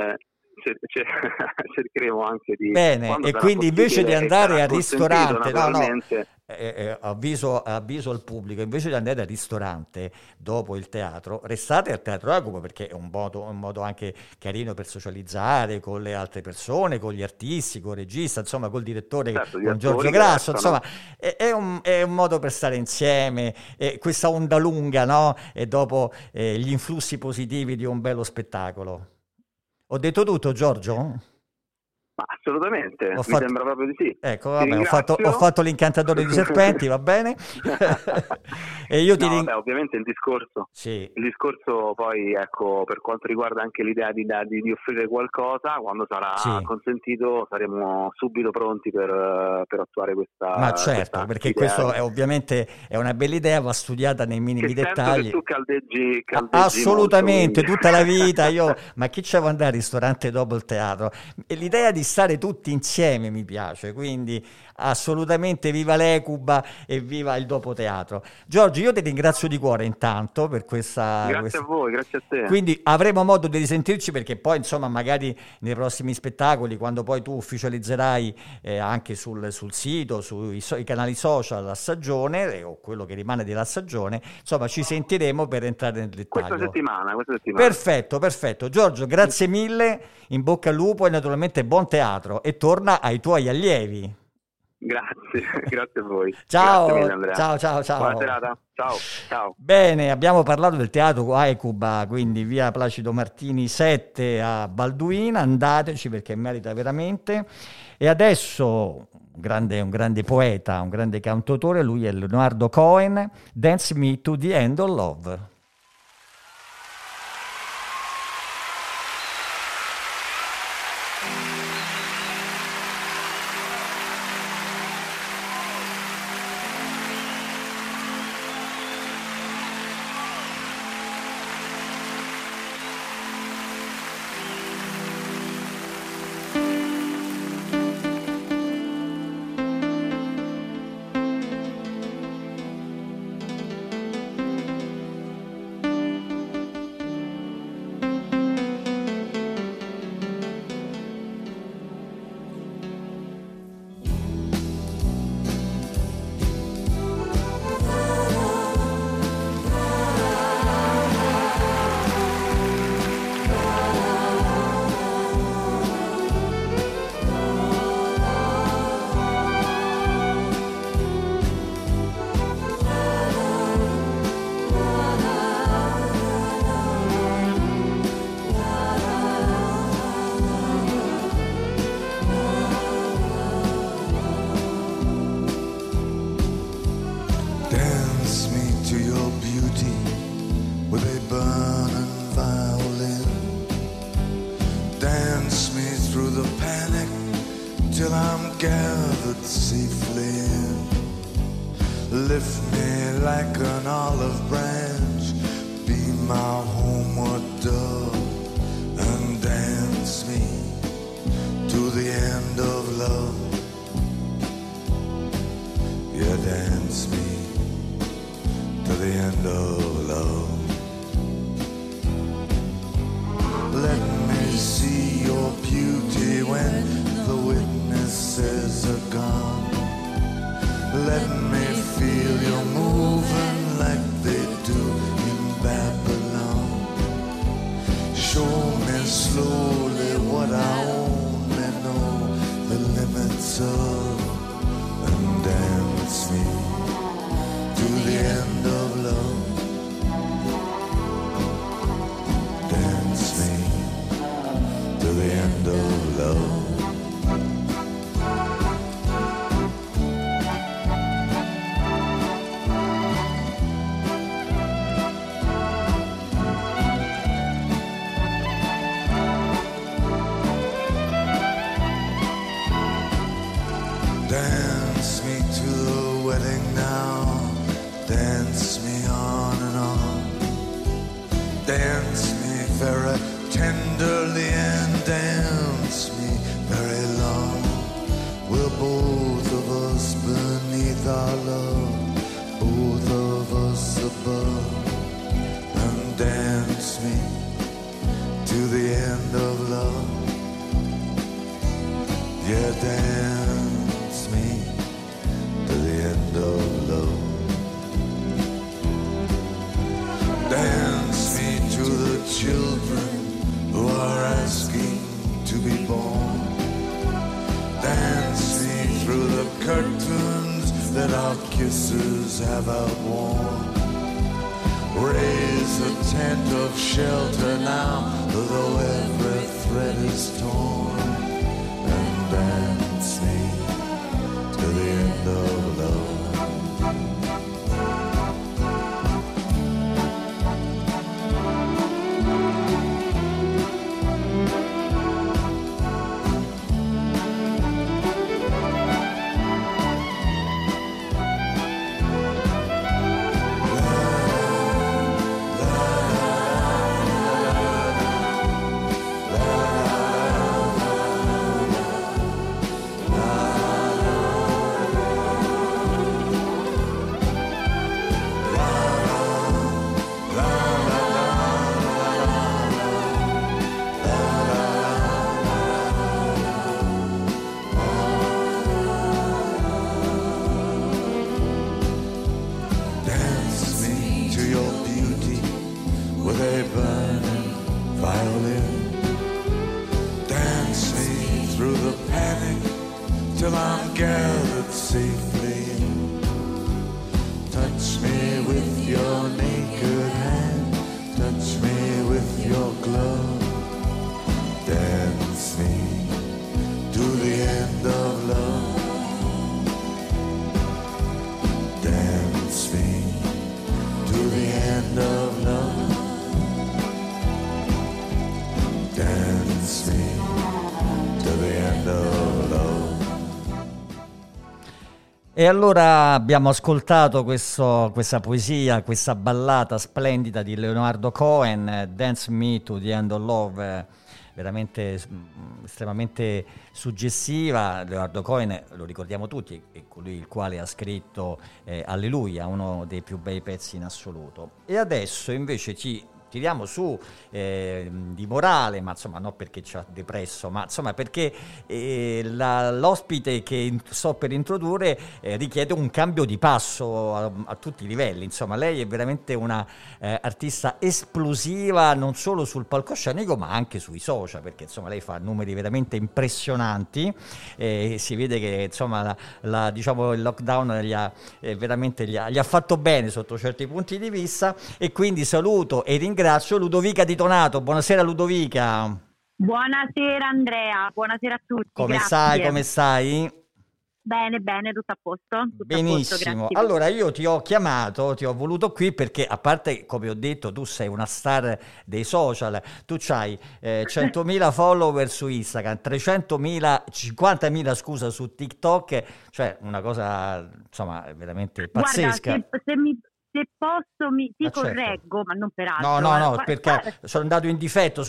Cercheremo anche di... Bene, quando e sarà quindi invece di possibile e andare sarà al consentito, ristorante, naturalmente. avviso al pubblico, invece di andare al ristorante dopo il teatro, restate al Teatro Ecuba, perché è un modo anche carino per socializzare con le altre persone, con gli artisti, con il regista, insomma col direttore, Certo, gli con Giorgio attori Grasso, che restano. insomma è un modo per stare insieme, questa onda lunga, no? E dopo gli influssi positivi di un bello spettacolo. Ho detto tutto, Giorgio? Ma assolutamente, Ho fatto- mi sembra proprio di sì. Ecco, Ti vabbè, ho fatto l'incantatore di serpenti, va bene? E io ti No, vabbè, ovviamente il discorso poi, ecco, per quanto riguarda anche l'idea di offrire qualcosa, quando sarà Sì. consentito saremo subito pronti per attuare questa. Ma certo, questa perché idea. questo è ovviamente è una bella idea, va studiata nei minimi Che sento dettagli. che tu caldeggi Assolutamente, molto, tutta la vita ma chi c'è andare al ristorante dopo il teatro? E l'idea di stare tutti insieme mi piace, quindi assolutamente viva l'Ecuba e viva il dopo teatro. Giorgio, io ti ringrazio di cuore intanto per questa... Grazie a voi, grazie a te. Quindi avremo modo di risentirci, perché poi insomma magari nei prossimi spettacoli, quando poi tu ufficializzerai anche sul sito, sui canali social la stagione o quello che rimane della stagione, insomma ci sentiremo per entrare nel dettaglio. Questa settimana. Perfetto. Giorgio, grazie mille, in bocca al lupo e naturalmente buon teatro, e torna ai tuoi allievi. Grazie a voi. Ciao, Grazie mille, Andrea. ciao. Buona serata. Ciao. Bene, abbiamo parlato del teatro Ecuba, quindi via Placido Martini 7 a Balduina, andateci perché merita veramente. E adesso un grande poeta, un grande cantautore, lui è Leonardo Cohen, Dance Me to the End of Love. Dance me to the wedding now. Dance me on and on, dance me very tenderly and dance me very long. We're both of us beneath our love, both of us above, and dance me to the end of love. Yeah, dance me to the end of love. Dance me to the children who are asking to be born. Dance me through the curtains that our kisses have outworn. Raise a tent of shelter now, though every thread is torn. And dance me to the end of love. E allora abbiamo ascoltato questa poesia, questa ballata splendida di Leonardo Cohen, Dance Me to the End of Love, veramente estremamente suggestiva. Leonardo Cohen, lo ricordiamo tutti, è colui il quale ha scritto Alleluia, uno dei più bei pezzi in assoluto. E adesso invece tiriamo su di morale, ma insomma non perché ci ha depresso, ma insomma perché l'ospite che sto per introdurre richiede un cambio di passo a tutti i livelli. Insomma, lei è veramente una artista esplosiva, non solo sul palcoscenico ma anche sui social, perché insomma lei fa numeri veramente impressionanti. Si vede che insomma diciamo il lockdown gli ha fatto bene sotto certi punti di vista, e quindi saluto e ringrazio Ludovica Di Donato. Buonasera Ludovica. Buonasera Andrea, buonasera a tutti. Come stai? Bene, tutto a posto. Benissimo. A posto, allora io ti ho voluto qui perché, a parte, come ho detto, tu sei una star dei social, tu hai 100.000 follower su Instagram, 50.000 scusa su TikTok, cioè una cosa insomma veramente pazzesca. Guarda, se posso ti correggo, ma non per altro. No, perché sono andato in difetto,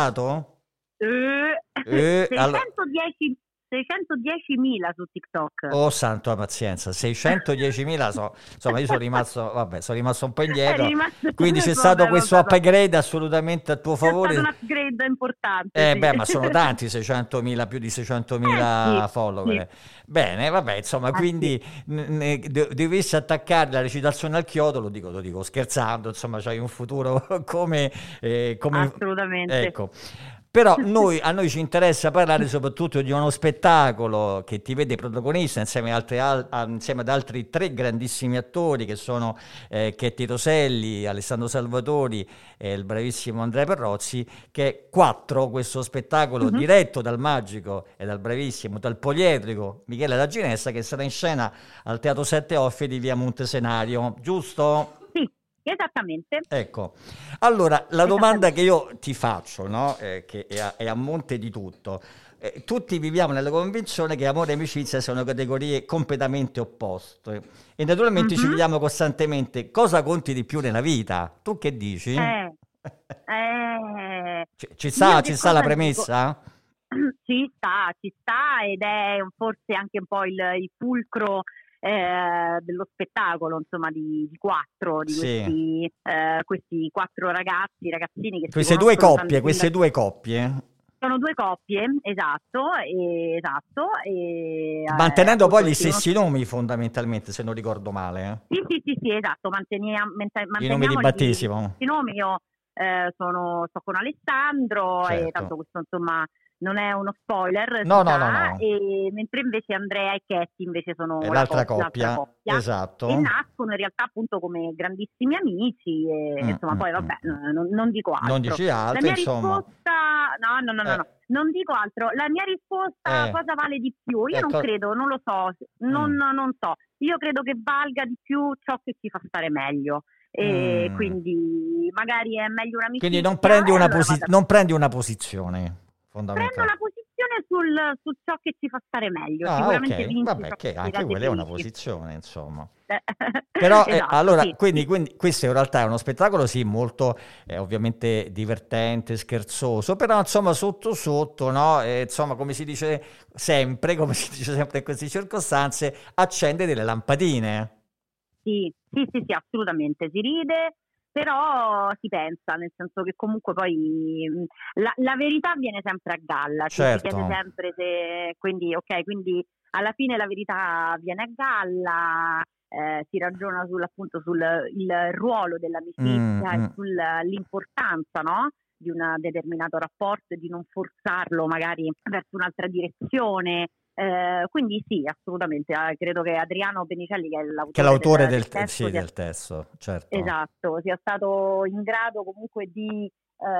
610.000 su TikTok. Oh santo pazienza, 610.000 insomma io sono rimasto un po' indietro, quindi c'è stato questo upgrade assolutamente a tuo favore. C'è stato un upgrade importante. Sì. Ma sono tanti 600.000, più di 600.000 follower. Sì. Bene, insomma, quindi dovessi attaccare la recitazione al chiodo, lo dico scherzando, insomma c'hai un futuro come assolutamente. Ecco. Però a noi ci interessa parlare soprattutto di uno spettacolo che ti vede protagonista insieme ad altri 3 grandissimi attori, che sono Chetti Roselli, Alessandro Salvatori e il bravissimo Andrea Perrozzi, che è 4, questo spettacolo diretto dal magico e dal bravissimo, dal poliedrico Michele La Ginessa, che sarà in scena al Teatro 7 Offe di via Montesenario, giusto? Esattamente. Ecco, allora la domanda che io ti faccio, no? Che è a monte di tutto, tutti viviamo nella convinzione che amore e amicizia sono categorie completamente opposte e naturalmente ci chiediamo costantemente cosa conti di più nella vita. Tu che dici? Ci sta la premessa? Ci sta ed è forse anche un po' il fulcro dello spettacolo, insomma, di questi 4 ragazzini che queste due coppie. Sono 2 coppie, esatto. Mantenendo poi gli stessi nomi fondamentalmente, se non ricordo male. Sì, esatto, manteniamo i nomi di battesimo. I nomi io sto con Alessandro, certo. E tanto questo insomma non è uno spoiler, no. E mentre invece Andrea e Katie invece sono l'altra coppia. Esatto. E nascono in realtà appunto come grandissimi amici e insomma poi vabbè non dico altro. Non dici altro, la mia insomma. risposta no, non dico altro. La mia risposta cosa vale di più? Io non credo, non lo so, non so. Io credo che valga di più ciò che ci fa stare meglio. E quindi magari è meglio un'amicizia. Quindi non prendi una posizione. Prendo la posizione su ciò che ci fa stare meglio. Sicuramente okay. Vabbè, che anche quella è una posizione, insomma. Però esatto, allora, sì. quindi questo in realtà è uno spettacolo, sì, molto ovviamente divertente, scherzoso, però insomma sotto, no? Insomma, come si dice sempre in queste circostanze, accende delle lampadine. Sì, assolutamente, si ride. Però si pensa, nel senso che comunque poi la verità viene sempre a galla, certo. Si chiede sempre quindi alla fine la verità viene a galla, si ragiona sul ruolo dell'amicizia e sull'importanza, no? Di un determinato rapporto e di non forzarlo magari verso un'altra direzione. Quindi sì, assolutamente, credo che Adriano Benicelli, che è l'autore del testo, certo. Esatto, sia stato in grado comunque di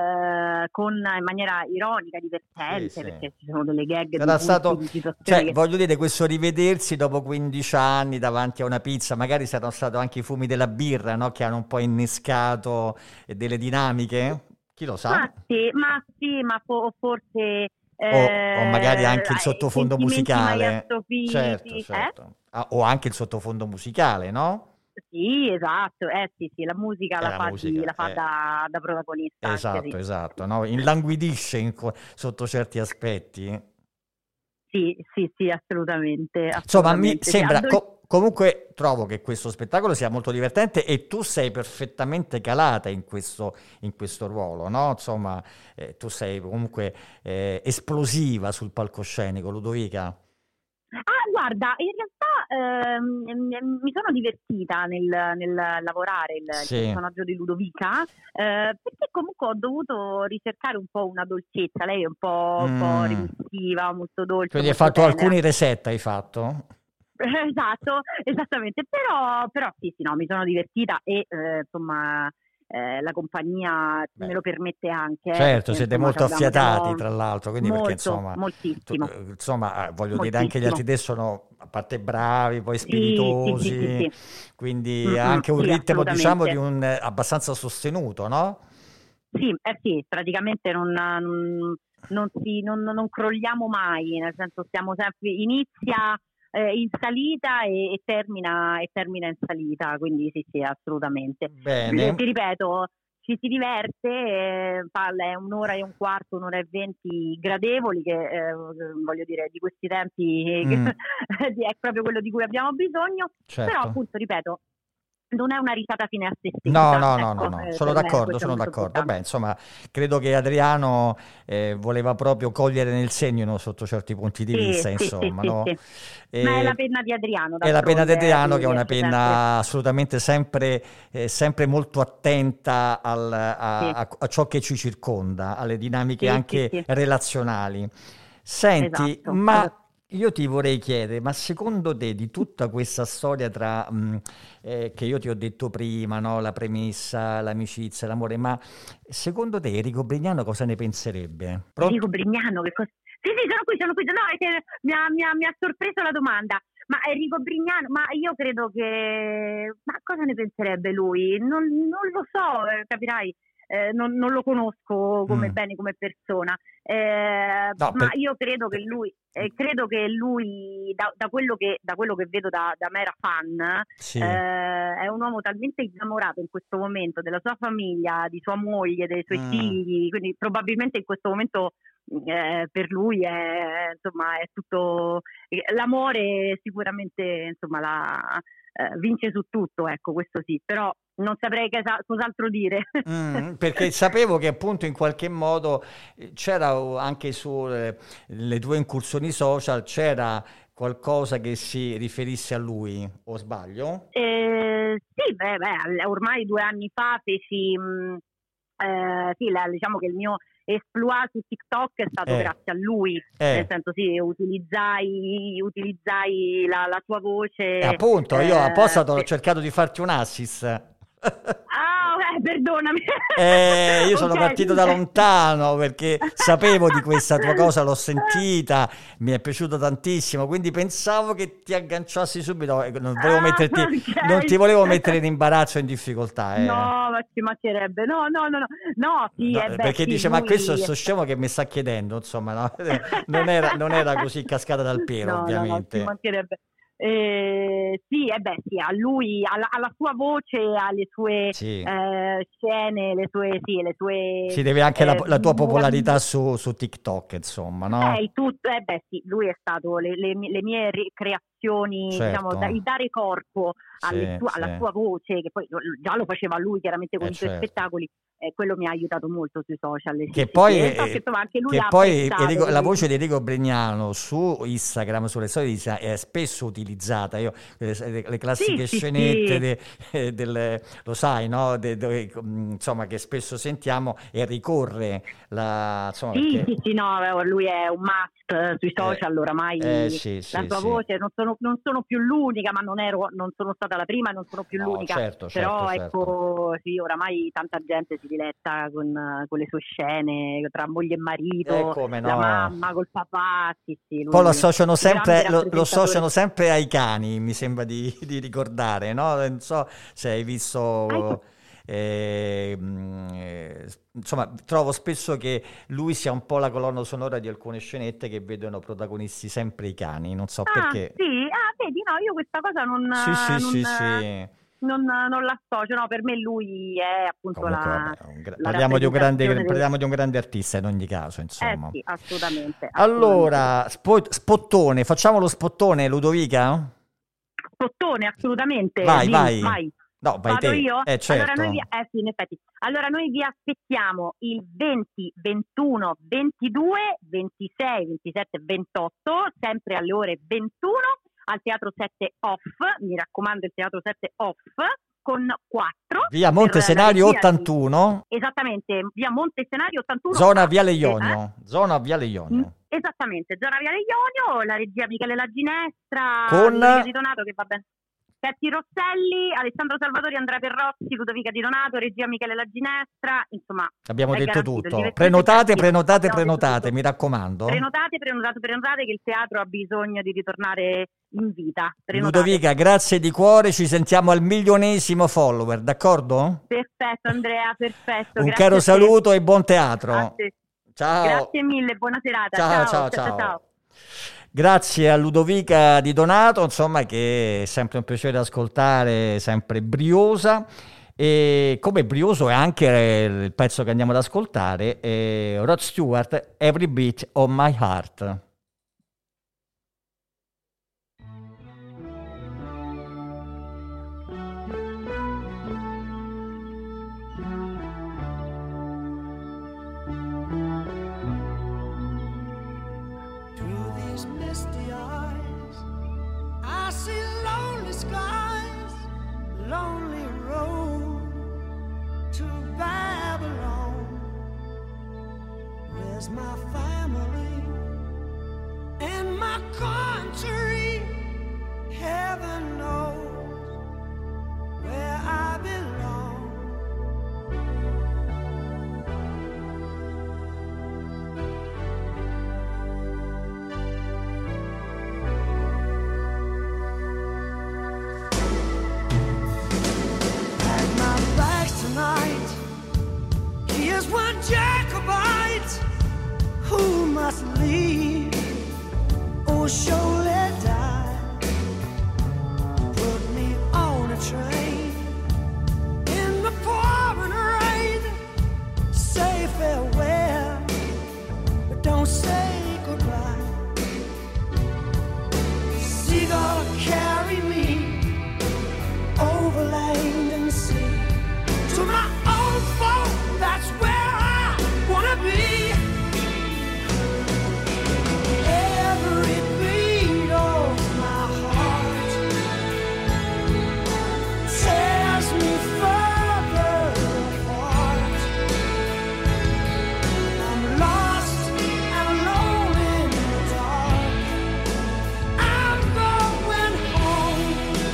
in maniera ironica, divertente, perché ci sono delle gag era stato, voglio dire, questo rivedersi dopo 15 anni davanti a una pizza, magari saranno stati anche i fumi della birra, no? Che hanno un po' innescato delle dinamiche, chi lo sa? Ma forse o magari anche il sottofondo musicale, certo. O anche il sottofondo musicale, no? Sì, esatto, sì, la musica la fa da protagonista. Esatto, no? Inlanguidisce sotto certi aspetti. Sì, assolutamente. Insomma, mi sembra, comunque trovo che questo spettacolo sia molto divertente e tu sei perfettamente calata in questo ruolo, no? Insomma, tu sei comunque esplosiva sul palcoscenico, Ludovica. Guarda, in realtà mi sono divertita nel lavorare il personaggio di Ludovica, perché comunque ho dovuto ricercare un po' una dolcezza. Lei è un po' remissiva, molto dolce. Quindi hai fatto alcuni reset, hai fatto? Esatto, esattamente. Però sì, no, mi sono divertita e insomma la compagnia me lo permette anche. Certo, siete molto affiatati tra l'altro, quindi molto, perché insomma, moltissimo. Voglio dire, anche gli altri te sono, a parte bravi, poi spiritosi, quindi anche un ritmo, diciamo, di un abbastanza sostenuto, no? Sì, praticamente non crolliamo mai, nel senso stiamo sempre, inizia in salita e termina in salita, quindi sì, assolutamente. Bene. Ti ripeto, ci si diverte, è 1 ora e un quarto, 1 ora e 20 gradevoli, che voglio dire, di questi tempi è proprio quello di cui abbiamo bisogno, certo. Però appunto, ripeto, non è una risata fine a se stessa. No, sono d'accordo. Beh, insomma, credo che Adriano voleva proprio cogliere nel segno sotto certi punti di vista, insomma. No? Ma è la penna di Adriano. È la penna di Adriano, che è una penna assolutamente sempre molto attenta a ciò che ci circonda, alle dinamiche anche relazionali. Senti, esatto. ma io ti vorrei chiedere, ma secondo te di tutta questa storia tra che io ti ho detto prima, no? La premessa, l'amicizia, l'amore, ma secondo te Enrico Brignano cosa ne penserebbe? Enrico Brignano, che cosa? Sì, sono qui. No, è che mi ha sorpreso la domanda. Ma Enrico Brignano, ma io credo che... Ma cosa ne penserebbe lui? Non lo so, capirai. non lo conosco come bene come persona, ma io credo che lui, da quello che vedo da mera fan, è un uomo talmente innamorato in questo momento della sua famiglia, di sua moglie, dei suoi figli, quindi probabilmente in questo momento per lui è tutto l'amore, sicuramente vince su tutto, ecco, questo sì, però non saprei cos'altro dire. Perché sapevo che appunto in qualche modo c'era anche sulle tue incursioni social, c'era qualcosa che si riferisse a lui, o sbaglio? Sì, ormai 2 anni fa diciamo che il mio esploit su TikTok è stato grazie a lui, nel senso utilizzai la sua voce. Appunto, io apposta ho cercato di farti un assist. Perdonami. Io sono partito da lontano perché sapevo di questa tua cosa, l'ho sentita, mi è piaciuto tantissimo, quindi pensavo che ti agganciassi subito, non ti volevo mettere in imbarazzo, in difficoltà. No, ma ci mancherebbe. No, sì, perché dice, ma questo è sto scemo che mi sta chiedendo, insomma, no? non era così cascata dal pelo, ovviamente. No, ci mancherebbe. Sì, a lui, alla sua voce, alle sue scene, le sue si deve anche la tua popolarità su TikTok, insomma, no? Lui è stato le mie creazioni, diciamo, il dare corpo alla sua voce, che poi già lo faceva lui chiaramente con i suoi spettacoli. Quello mi ha aiutato molto sui social. Anche lui la voce di Enrico Brignano su Instagram, sulle storie è spesso utilizzata. Io le classiche scenette lo sai, no? Insomma, che spesso sentiamo, e ricorre lui è un must sui social oramai. La sua voce, non sono più l'unica, ma non sono stata la prima e non sono più l'unica, però ecco, sì, oramai tanta gente si diletta con le sue scene tra moglie e marito, la mamma col papà. Poi lo associano sempre ai cani, mi sembra di ricordare, no? Non so se hai visto. Insomma, trovo spesso che lui sia un po' la colonna sonora di alcune scenette che vedono protagonisti sempre i cani, non so perché. Vedi, no, io questa cosa non l'associo, no, per me lui è appunto parliamo di un grande artista in ogni caso, insomma. Sì, assolutamente. Allora, spottone, facciamo lo spottone, Ludovica? Spottone, assolutamente. Vai. No, vai Vado te. io? Certo. Sì, in effetti. Allora noi vi aspettiamo il 20, 21, 22, 26, 27, 28, sempre alle ore 21 al Teatro 7 Off, mi raccomando il Teatro 7 Off, con 4. Via Montesenario 81. Esattamente, via Montesenario 81. Zona Viale Ionio. Esattamente, zona Viale Ionio, la regia Michele La Ginestra, con Ludovica Di Donato, che va bene. Petti Rosselli, Alessandro Salvatori, Andrea Perrozzi, Ludovica Di Donato, regia Michele La Ginestra, insomma. Abbiamo detto tutto. Prenotate, mi raccomando. Prenotate, che il teatro ha bisogno di ritornare in vita. Ludovica, grazie di cuore, ci sentiamo al 1.000.000° follower, d'accordo? Perfetto Andrea, perfetto. Un caro saluto e buon teatro. Grazie. Ciao. Grazie mille, buona serata. Ciao. Grazie a Ludovica Di Donato, insomma, che è sempre un piacere ascoltare, sempre briosa, e come brioso è anche il pezzo che andiamo ad ascoltare, Rod Stewart, Every Beat of My Heart. I see lonely skies, lonely road to Babylon. Where's my family and my country? Heaven knows where I belong. leave or surely die. Put me on a train in the pouring rain. Say farewell, but don't say goodbye. Seagull, carry me over land and sea to my old folk. That's where I wanna be. Every beat of my heart tears me further apart. I'm lost and alone in the dark. I'm going home.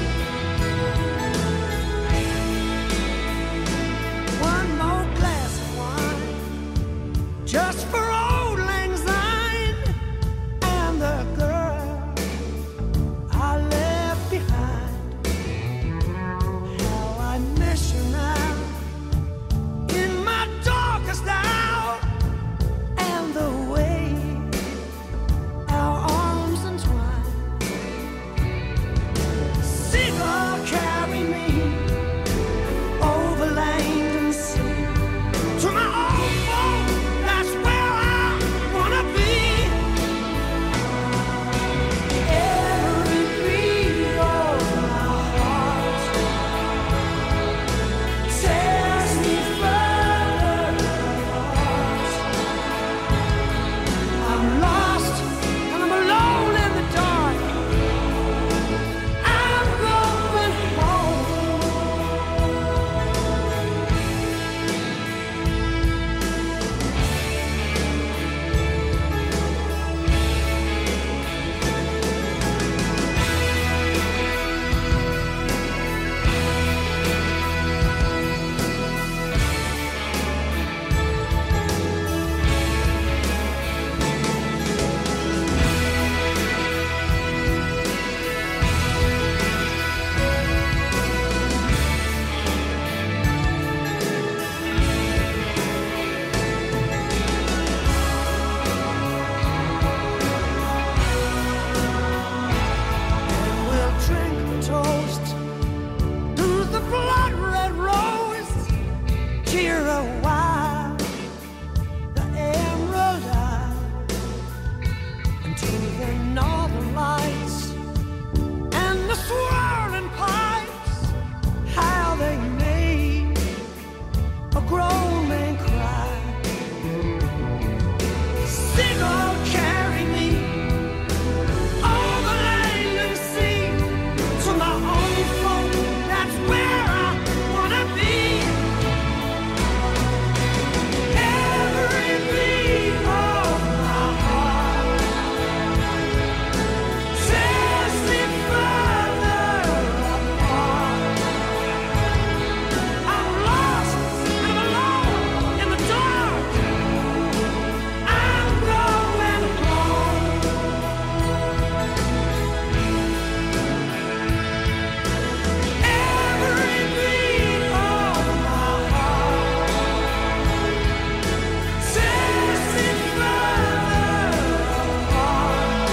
One more glass of wine, just for old lang syne and the girl I left behind. How I miss you now in my darkest hour, and the way our arms entwine. Seagull, carry me over land and sea to my old folk. That's where I wanna be. Every beat of my heart tears me further apart. I'm lost and I'm alone in the dark. I'm going home. And we'll drink a toast to the blood-red rose. Cheer a while, the emerald isle, and to the northern lights and the swirling pipes. How they made a grown man cry. Seagull, carry me over land and sea to my own folk. That's where I wanna be. Every beat of my heart tears me further apart. I'm lost and I'm alone in the dark. I'm going home. Every beat of my heart tears me further apart.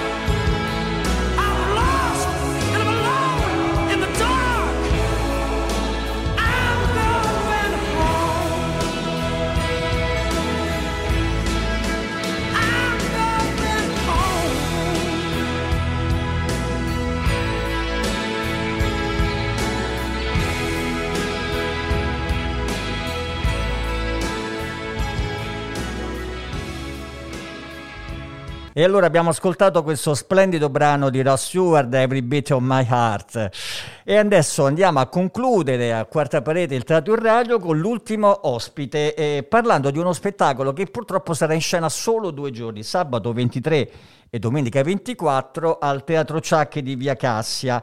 I'm lost and I'm alone in the dark. I'm going home. I'm going home. E allora abbiamo ascoltato questo splendido brano di Ross Stewart, Every Beat of My Heart. E adesso andiamo a concludere a Quarta Parete il Teatro in Radio con l'ultimo ospite, parlando di uno spettacolo che purtroppo sarà in scena solo 2 giorni, sabato 23 e domenica 24 al Teatro Ciacche di Via Cassia.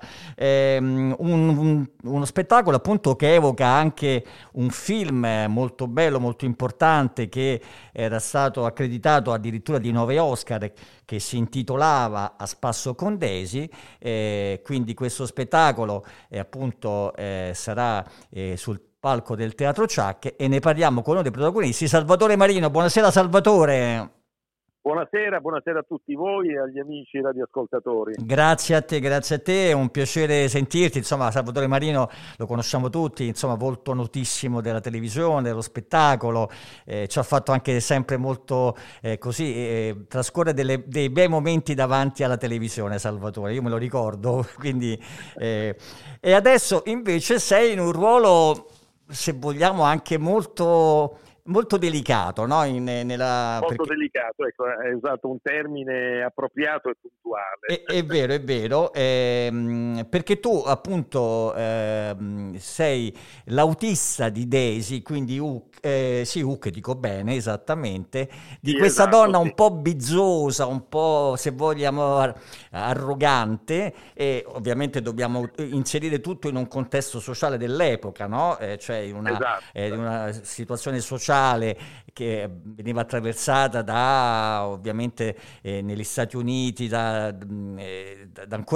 Uno spettacolo appunto che evoca anche un film molto bello, molto importante, che era stato accreditato addirittura di 9 Oscar, che si intitolava A spasso con Daisy. Quindi questo spettacolo appunto sarà sul palco del Teatro Ciacche, e ne parliamo con uno dei protagonisti, Salvatore Marino. Buonasera Salvatore. Buonasera a tutti voi e agli amici radioascoltatori. Grazie a te, è un piacere sentirti. Insomma, Salvatore Marino lo conosciamo tutti, insomma, volto notissimo della televisione, dello spettacolo, ci ha fatto anche sempre molto trascorrere dei bei momenti davanti alla televisione, Salvatore, io me lo ricordo, quindi e adesso invece sei in un ruolo, se vogliamo, anche molto delicato, no? Delicato, ecco, hai usato un termine appropriato e puntuale. È vero, perché tu appunto sei l'autista di Daisy, quindi Hook, dico bene, esattamente, di questa donna un po' bizzosa, un po', se vogliamo, arrogante, e ovviamente dobbiamo inserire tutto in un contesto sociale dell'epoca, no? Cioè in una situazione sociale che veniva attraversata ovviamente negli Stati Uniti dalle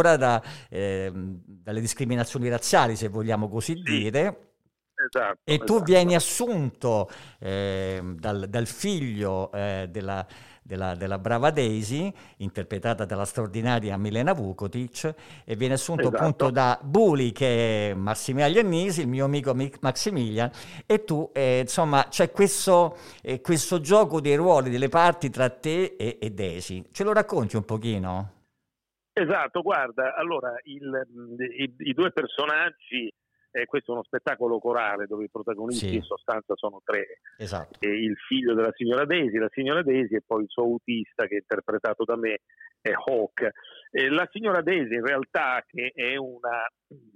discriminazioni razziali, se vogliamo così dire. Esatto, e tu vieni assunto dal figlio della brava Daisy, interpretata dalla straordinaria Milena Vukotic, e viene assunto appunto da Bully, che è Massimiliano Iannisi, il mio amico Maximilian, e tu insomma c'è questo gioco dei ruoli, delle parti tra te e Daisy. Ce lo racconti un pochino? Esatto, guarda, allora i due personaggi, questo è uno spettacolo corale dove i protagonisti in sostanza sono tre. Esatto. Il figlio della signora Daisy e poi il suo autista, che è interpretato da me, è Hawk. La signora Daisy in realtà, che è una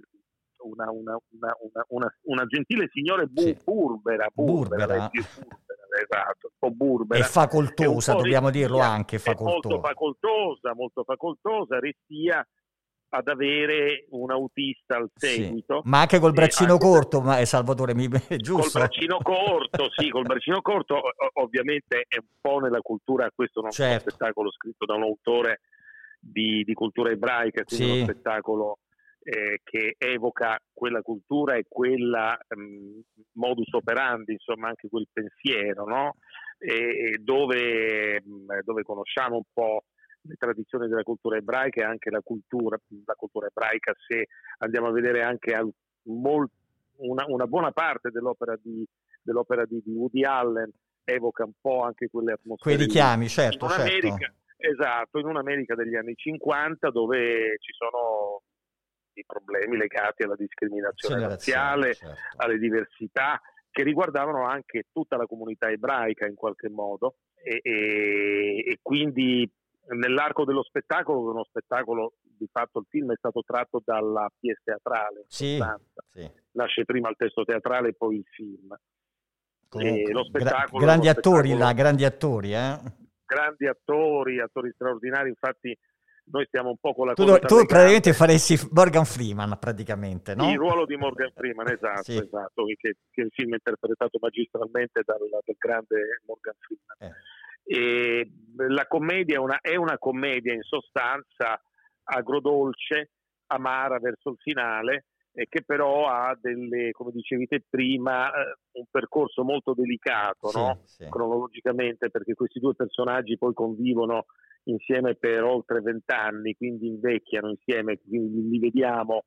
gentile signora burbera, esatto, un po' burbera. E facoltosa, dobbiamo dirlo anche, molto facoltosa, restia ad avere un autista al seguito. Ma anche col braccino corto, Salvatore, giusto? Col braccino corto, ovviamente è un po' nella cultura, questo non è uno spettacolo scritto da un autore di cultura ebraica, quindi uno spettacolo che evoca quella cultura e quella modus operandi, insomma anche quel pensiero, no? Dove conosciamo un po' le tradizioni della cultura ebraica e anche la cultura ebraica, se andiamo a vedere anche una buona parte dell'opera di Woody Allen evoca un po' anche quelle atmosfere. Quei richiami, certo. Esatto, in un'America degli anni 50 dove ci sono i problemi legati alla discriminazione razziale, alle diversità, che riguardavano anche tutta la comunità ebraica in qualche modo, e quindi nell'arco dello spettacolo, uno spettacolo, di fatto il film è stato tratto dalla pièce teatrale, nasce prima il testo teatrale e poi il film. Lo spettacolo, grandi attori, attori straordinari, infatti noi stiamo un po' con la tu praticamente faresti Morgan Freeman, praticamente, no? Il ruolo di Morgan Freeman, esatto, che il film è interpretato magistralmente dal grande Morgan Freeman. E la commedia è una commedia in sostanza agrodolce, amara verso il finale, che però ha come dicevi te prima, un percorso molto delicato, no? Cronologicamente, perché questi due personaggi poi convivono insieme per oltre 20 anni, quindi invecchiano insieme, quindi li vediamo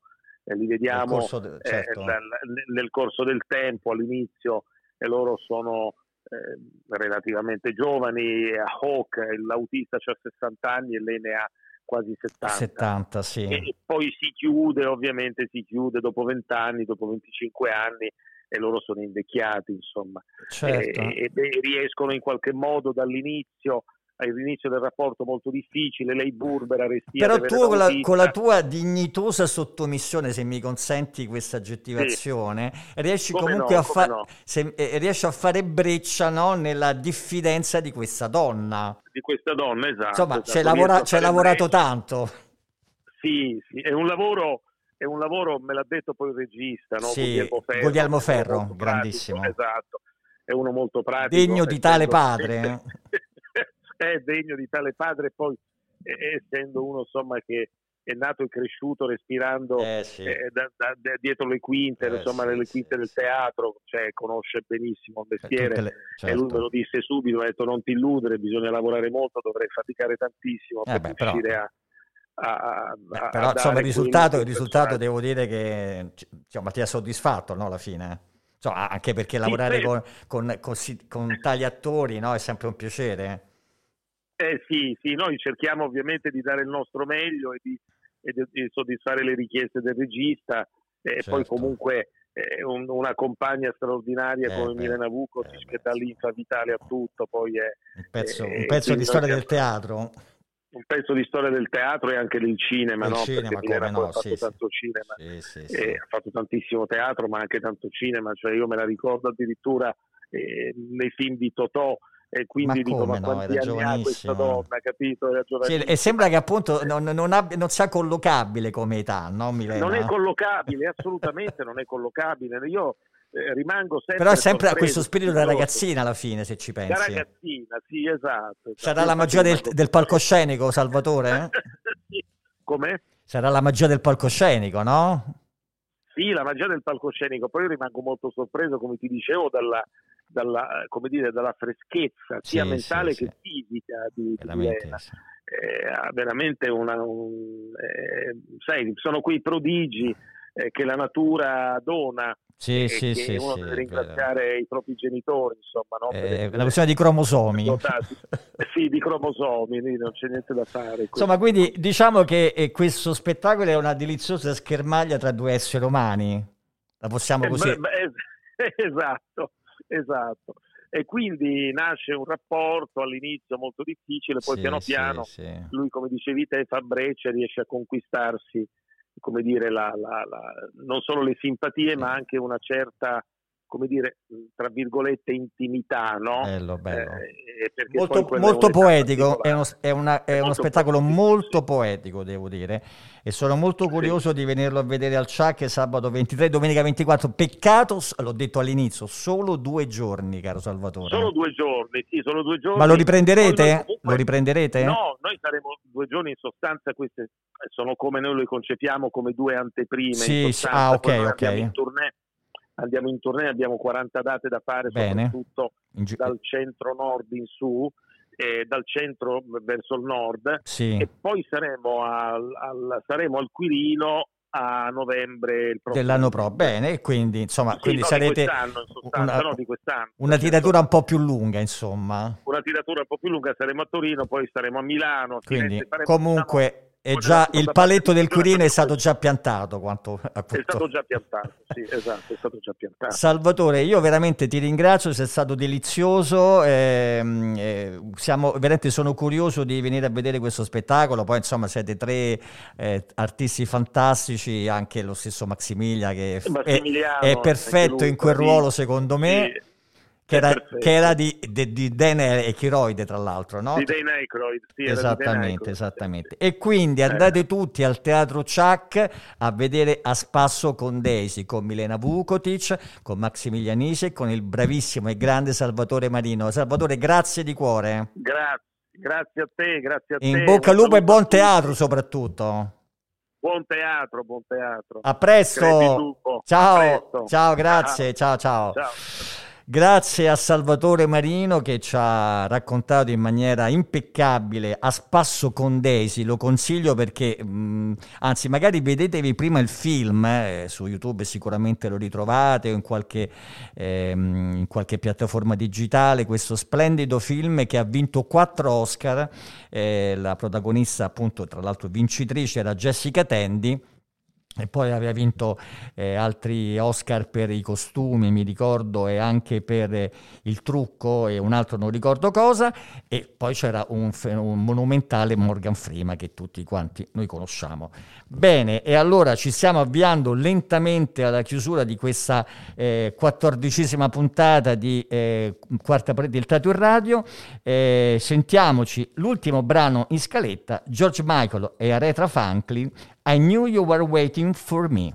nel corso del tempo. All'inizio loro sono relativamente giovani, Hawk, l'autista, ha 60 anni e lei ne ha quasi 70, e poi si chiude dopo 20 anni, dopo 25 anni, e loro sono invecchiati, insomma, e riescono in qualche modo all'inizio del rapporto molto difficile, lei burbera, restia. Però tu con la tua dignitosa sottomissione, se mi consenti questa aggettivazione, riesci comunque riesci a fare breccia, no, nella diffidenza di questa donna. Esatto. Insomma, ci hai lavorato tanto. Sì, è un lavoro, me l'ha detto poi il regista, no? Guglielmo Ferro, grandissimo. Esatto, è uno molto pratico. Degno di tale padre. È degno di tale padre, poi essendo uno, insomma, che è nato e cresciuto respirando dietro le quinte, nelle quinte del teatro, cioè conosce benissimo il mestiere, e lui me lo disse subito, mi ha detto non ti illudere, bisogna lavorare molto, dovrei faticare tantissimo per riuscire però insomma il risultato devo dire che insomma, ti ha soddisfatto, no, alla fine? Insomma, anche perché lavorare con tali attori, no, è sempre un piacere. Sì, noi cerchiamo ovviamente di dare il nostro meglio e di soddisfare le richieste del regista, e poi comunque una compagna straordinaria come Milena Vukotic che dà linfa vitale a tutto, poi è un pezzo di storia del teatro. Un pezzo di storia del teatro e anche del cinema, perché Milena ha fatto tanto cinema, ha fatto tantissimo teatro ma anche tanto cinema, cioè io me la ricordo addirittura nei film di Totò, e quindi dico, ma quanti anni ha questa donna, capito? Era e sembra che appunto non sia collocabile come età, no, Milena? Non è collocabile, assolutamente non è collocabile. Io rimango sempre, però è sempre a questo spirito da ragazzina alla fine, se ci pensi. Da ragazzina, sì, esatto. Sarà la magia del palcoscenico, Salvatore? Come? Sarà la magia del palcoscenico, no? Sì, la magia del palcoscenico. Poi io rimango molto sorpreso, come ti dicevo, dalla freschezza sia mentale che fisica di Milena. Veramente sai, sono quei prodigi che la natura dona, che uno deve ringraziare i propri genitori, insomma, no? La questione di cromosomi. Sì, di cromosomi, non c'è niente da fare. Insomma, quindi diciamo che questo spettacolo è una deliziosa schermaglia tra due esseri umani, la possiamo così. Esatto. E quindi nasce un rapporto all'inizio molto difficile, poi piano piano lui, come dicevi te, fa breccia, riesce a conquistarsi, come dire, non solo le simpatie, ma anche una certa, come dire, tra virgolette, intimità, no? Bello. Molto poetico, è uno spettacolo molto poetico, devo dire, e sono molto curioso di venirlo a vedere al Ciak sabato 23, domenica 24. Peccato, l'ho detto all'inizio, solo 2 giorni, caro Salvatore. Solo 2 giorni, sì, solo 2 giorni. Ma lo riprenderete? Lo riprenderete? No, noi saremo 2 giorni in sostanza, queste sono come noi le concepiamo, come 2 anteprime. Sì, ok. Andiamo in tournée, abbiamo 40 date da fare, soprattutto dal centro-nord in su, dal centro verso il nord, e poi saremo al Quirino a novembre il prossimo dell'anno bene, quindi insomma sarete di quest'anno, una tiratura un po' più lunga, insomma. Una tiratura un po' più lunga, saremo a Torino, poi saremo a Milano, quindi comunque è già il paletto del Quirino è stato già piantato, è stato già piantato, sì, esatto, è stato già piantato. Salvatore, io veramente ti ringrazio, sei stato delizioso, veramente sono curioso di venire a vedere questo spettacolo, poi insomma siete 3 artisti fantastici, anche lo stesso Maximiliano che è perfetto in quel ruolo, secondo me. Sì. Che era di Dan Aykroyd, tra l'altro, no? Di Dan Aykroyd, sì. Esattamente. E quindi andate tutti al Teatro Ciak a vedere A spasso con Daisy, con Milena Vukotic, con Maximilian Isek, con il bravissimo e grande Salvatore Marino. Salvatore, grazie di cuore. Grazie a te. In bocca al lupo e buon teatro soprattutto. Buon teatro. A presto. Ciao, grazie. Ciao. Grazie a Salvatore Marino che ci ha raccontato in maniera impeccabile A spasso con Daisy. Lo consiglio perché, anzi magari vedetevi prima il film, su YouTube sicuramente lo ritrovate o in qualche piattaforma digitale, questo splendido film che ha vinto 4 Oscar, la protagonista appunto tra l'altro vincitrice era Jessica Tandy. E poi aveva vinto altri Oscar per i costumi, mi ricordo, e anche per il trucco e un altro non ricordo cosa. E poi c'era un monumentale Morgan Freeman che tutti quanti noi conosciamo. Bene, e allora ci stiamo avviando lentamente alla chiusura di questa 14ª puntata di Quarta Parete del Teatro in Radio. Sentiamoci l'ultimo brano in scaletta, George Michael e Aretha Franklin, I Knew You Were Waiting for Me.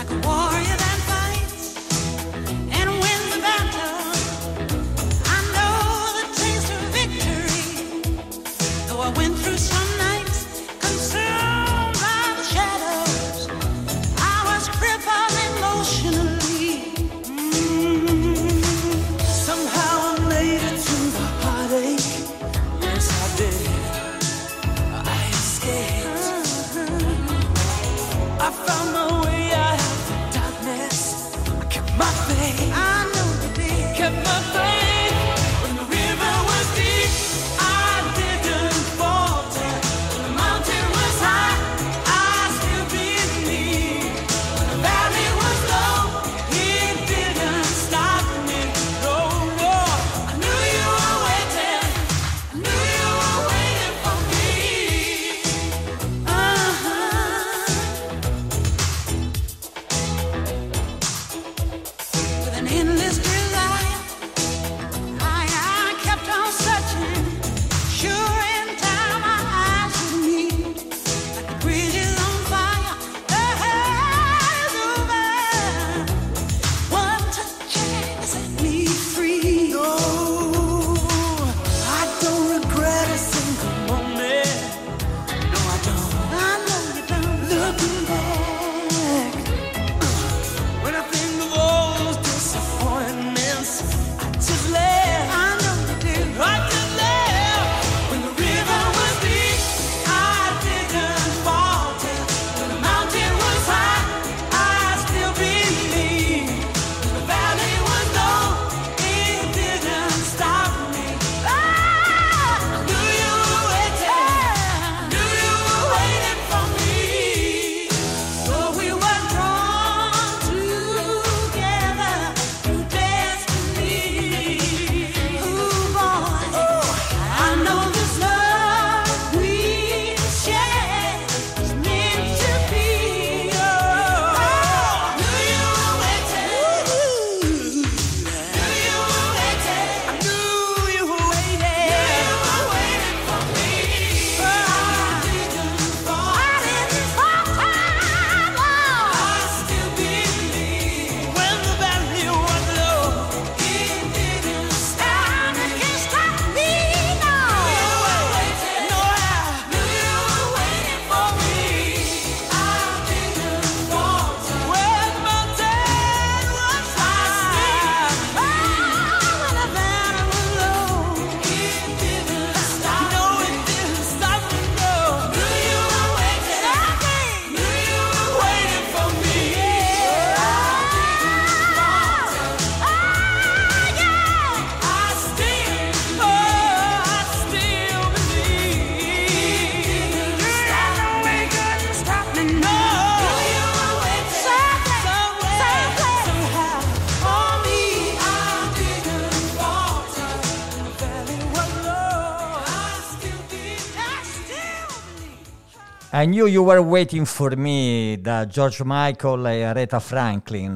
I Knew You Were Waiting For Me da George Michael e Aretha Franklin,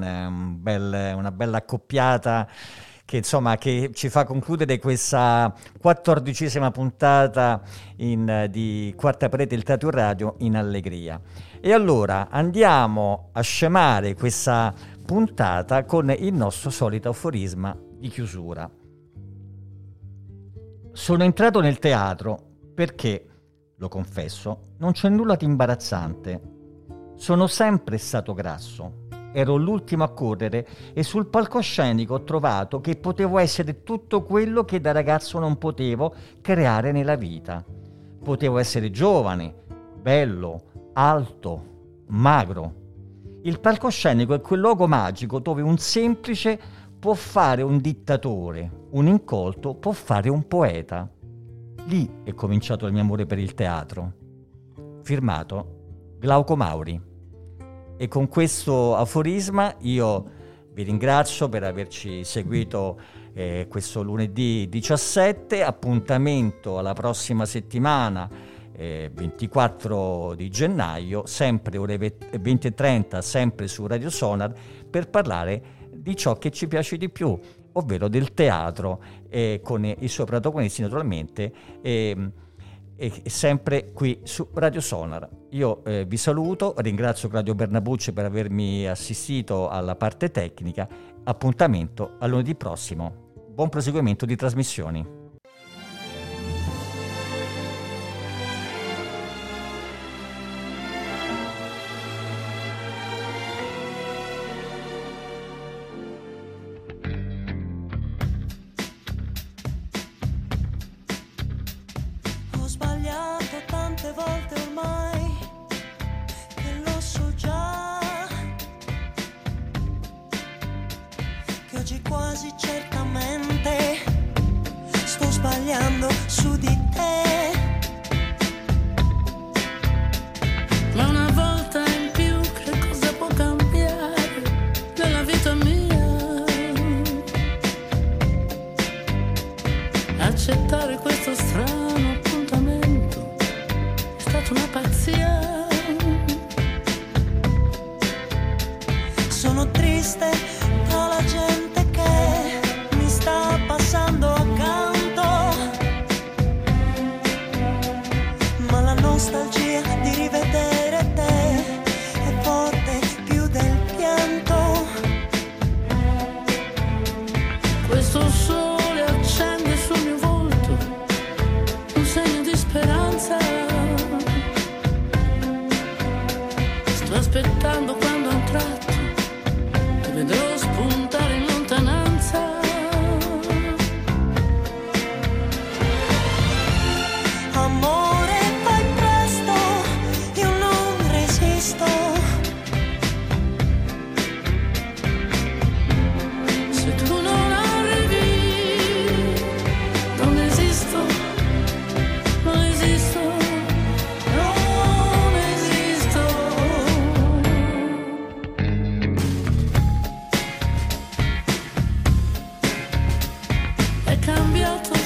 una bella accoppiata che insomma che ci fa concludere questa 14ª puntata di Quarta Parete il Teatro Radio in allegria. E allora andiamo a scemare questa puntata con il nostro solito aforisma di chiusura. Sono entrato nel teatro perché, lo confesso, non c'è nulla di imbarazzante. Sono sempre stato grasso. Ero l'ultimo a correre e sul palcoscenico ho trovato che potevo essere tutto quello che da ragazzo non potevo creare nella vita. Potevo essere giovane, bello, alto, magro. Il palcoscenico è quel luogo magico dove un semplice può fare un dittatore, un incolto può fare un poeta. Lì è cominciato il mio amore per il teatro. Firmato Glauco Mauri. E con questo aforisma io vi ringrazio per averci seguito questo lunedì 17, appuntamento alla prossima settimana, 24 di gennaio, sempre ore 20:30, sempre su Radio Sonar, per parlare di ciò che ci piace di più, ovvero del teatro, con i suoi protagonisti naturalmente, e e sempre qui su Radio Sonar. Io vi saluto, ringrazio Claudio Bernabucci per avermi assistito alla parte tecnica. Appuntamento a lunedì prossimo. Buon proseguimento di trasmissioni. Ho sbagliato tante volte ormai, che lo so già, che oggi quasi certamente sto sbagliando su di te. Ma una volta in più che cosa può cambiare nella vita mia? Accettare questo strano appuntamento è stata una pazzia. Sono triste tra la gente che mi sta passando accanto, ma la nostalgia di rivedere te è forte più del pianto. Questo sole accende sul mio volto un segno di speranza. Sto aspettando quando a un tratto ti vedrò spuntare in lontananza. Amore, fai presto, io non resisto. Se tu non arrivi, non esisto, non esisto, non esisto. È cambiato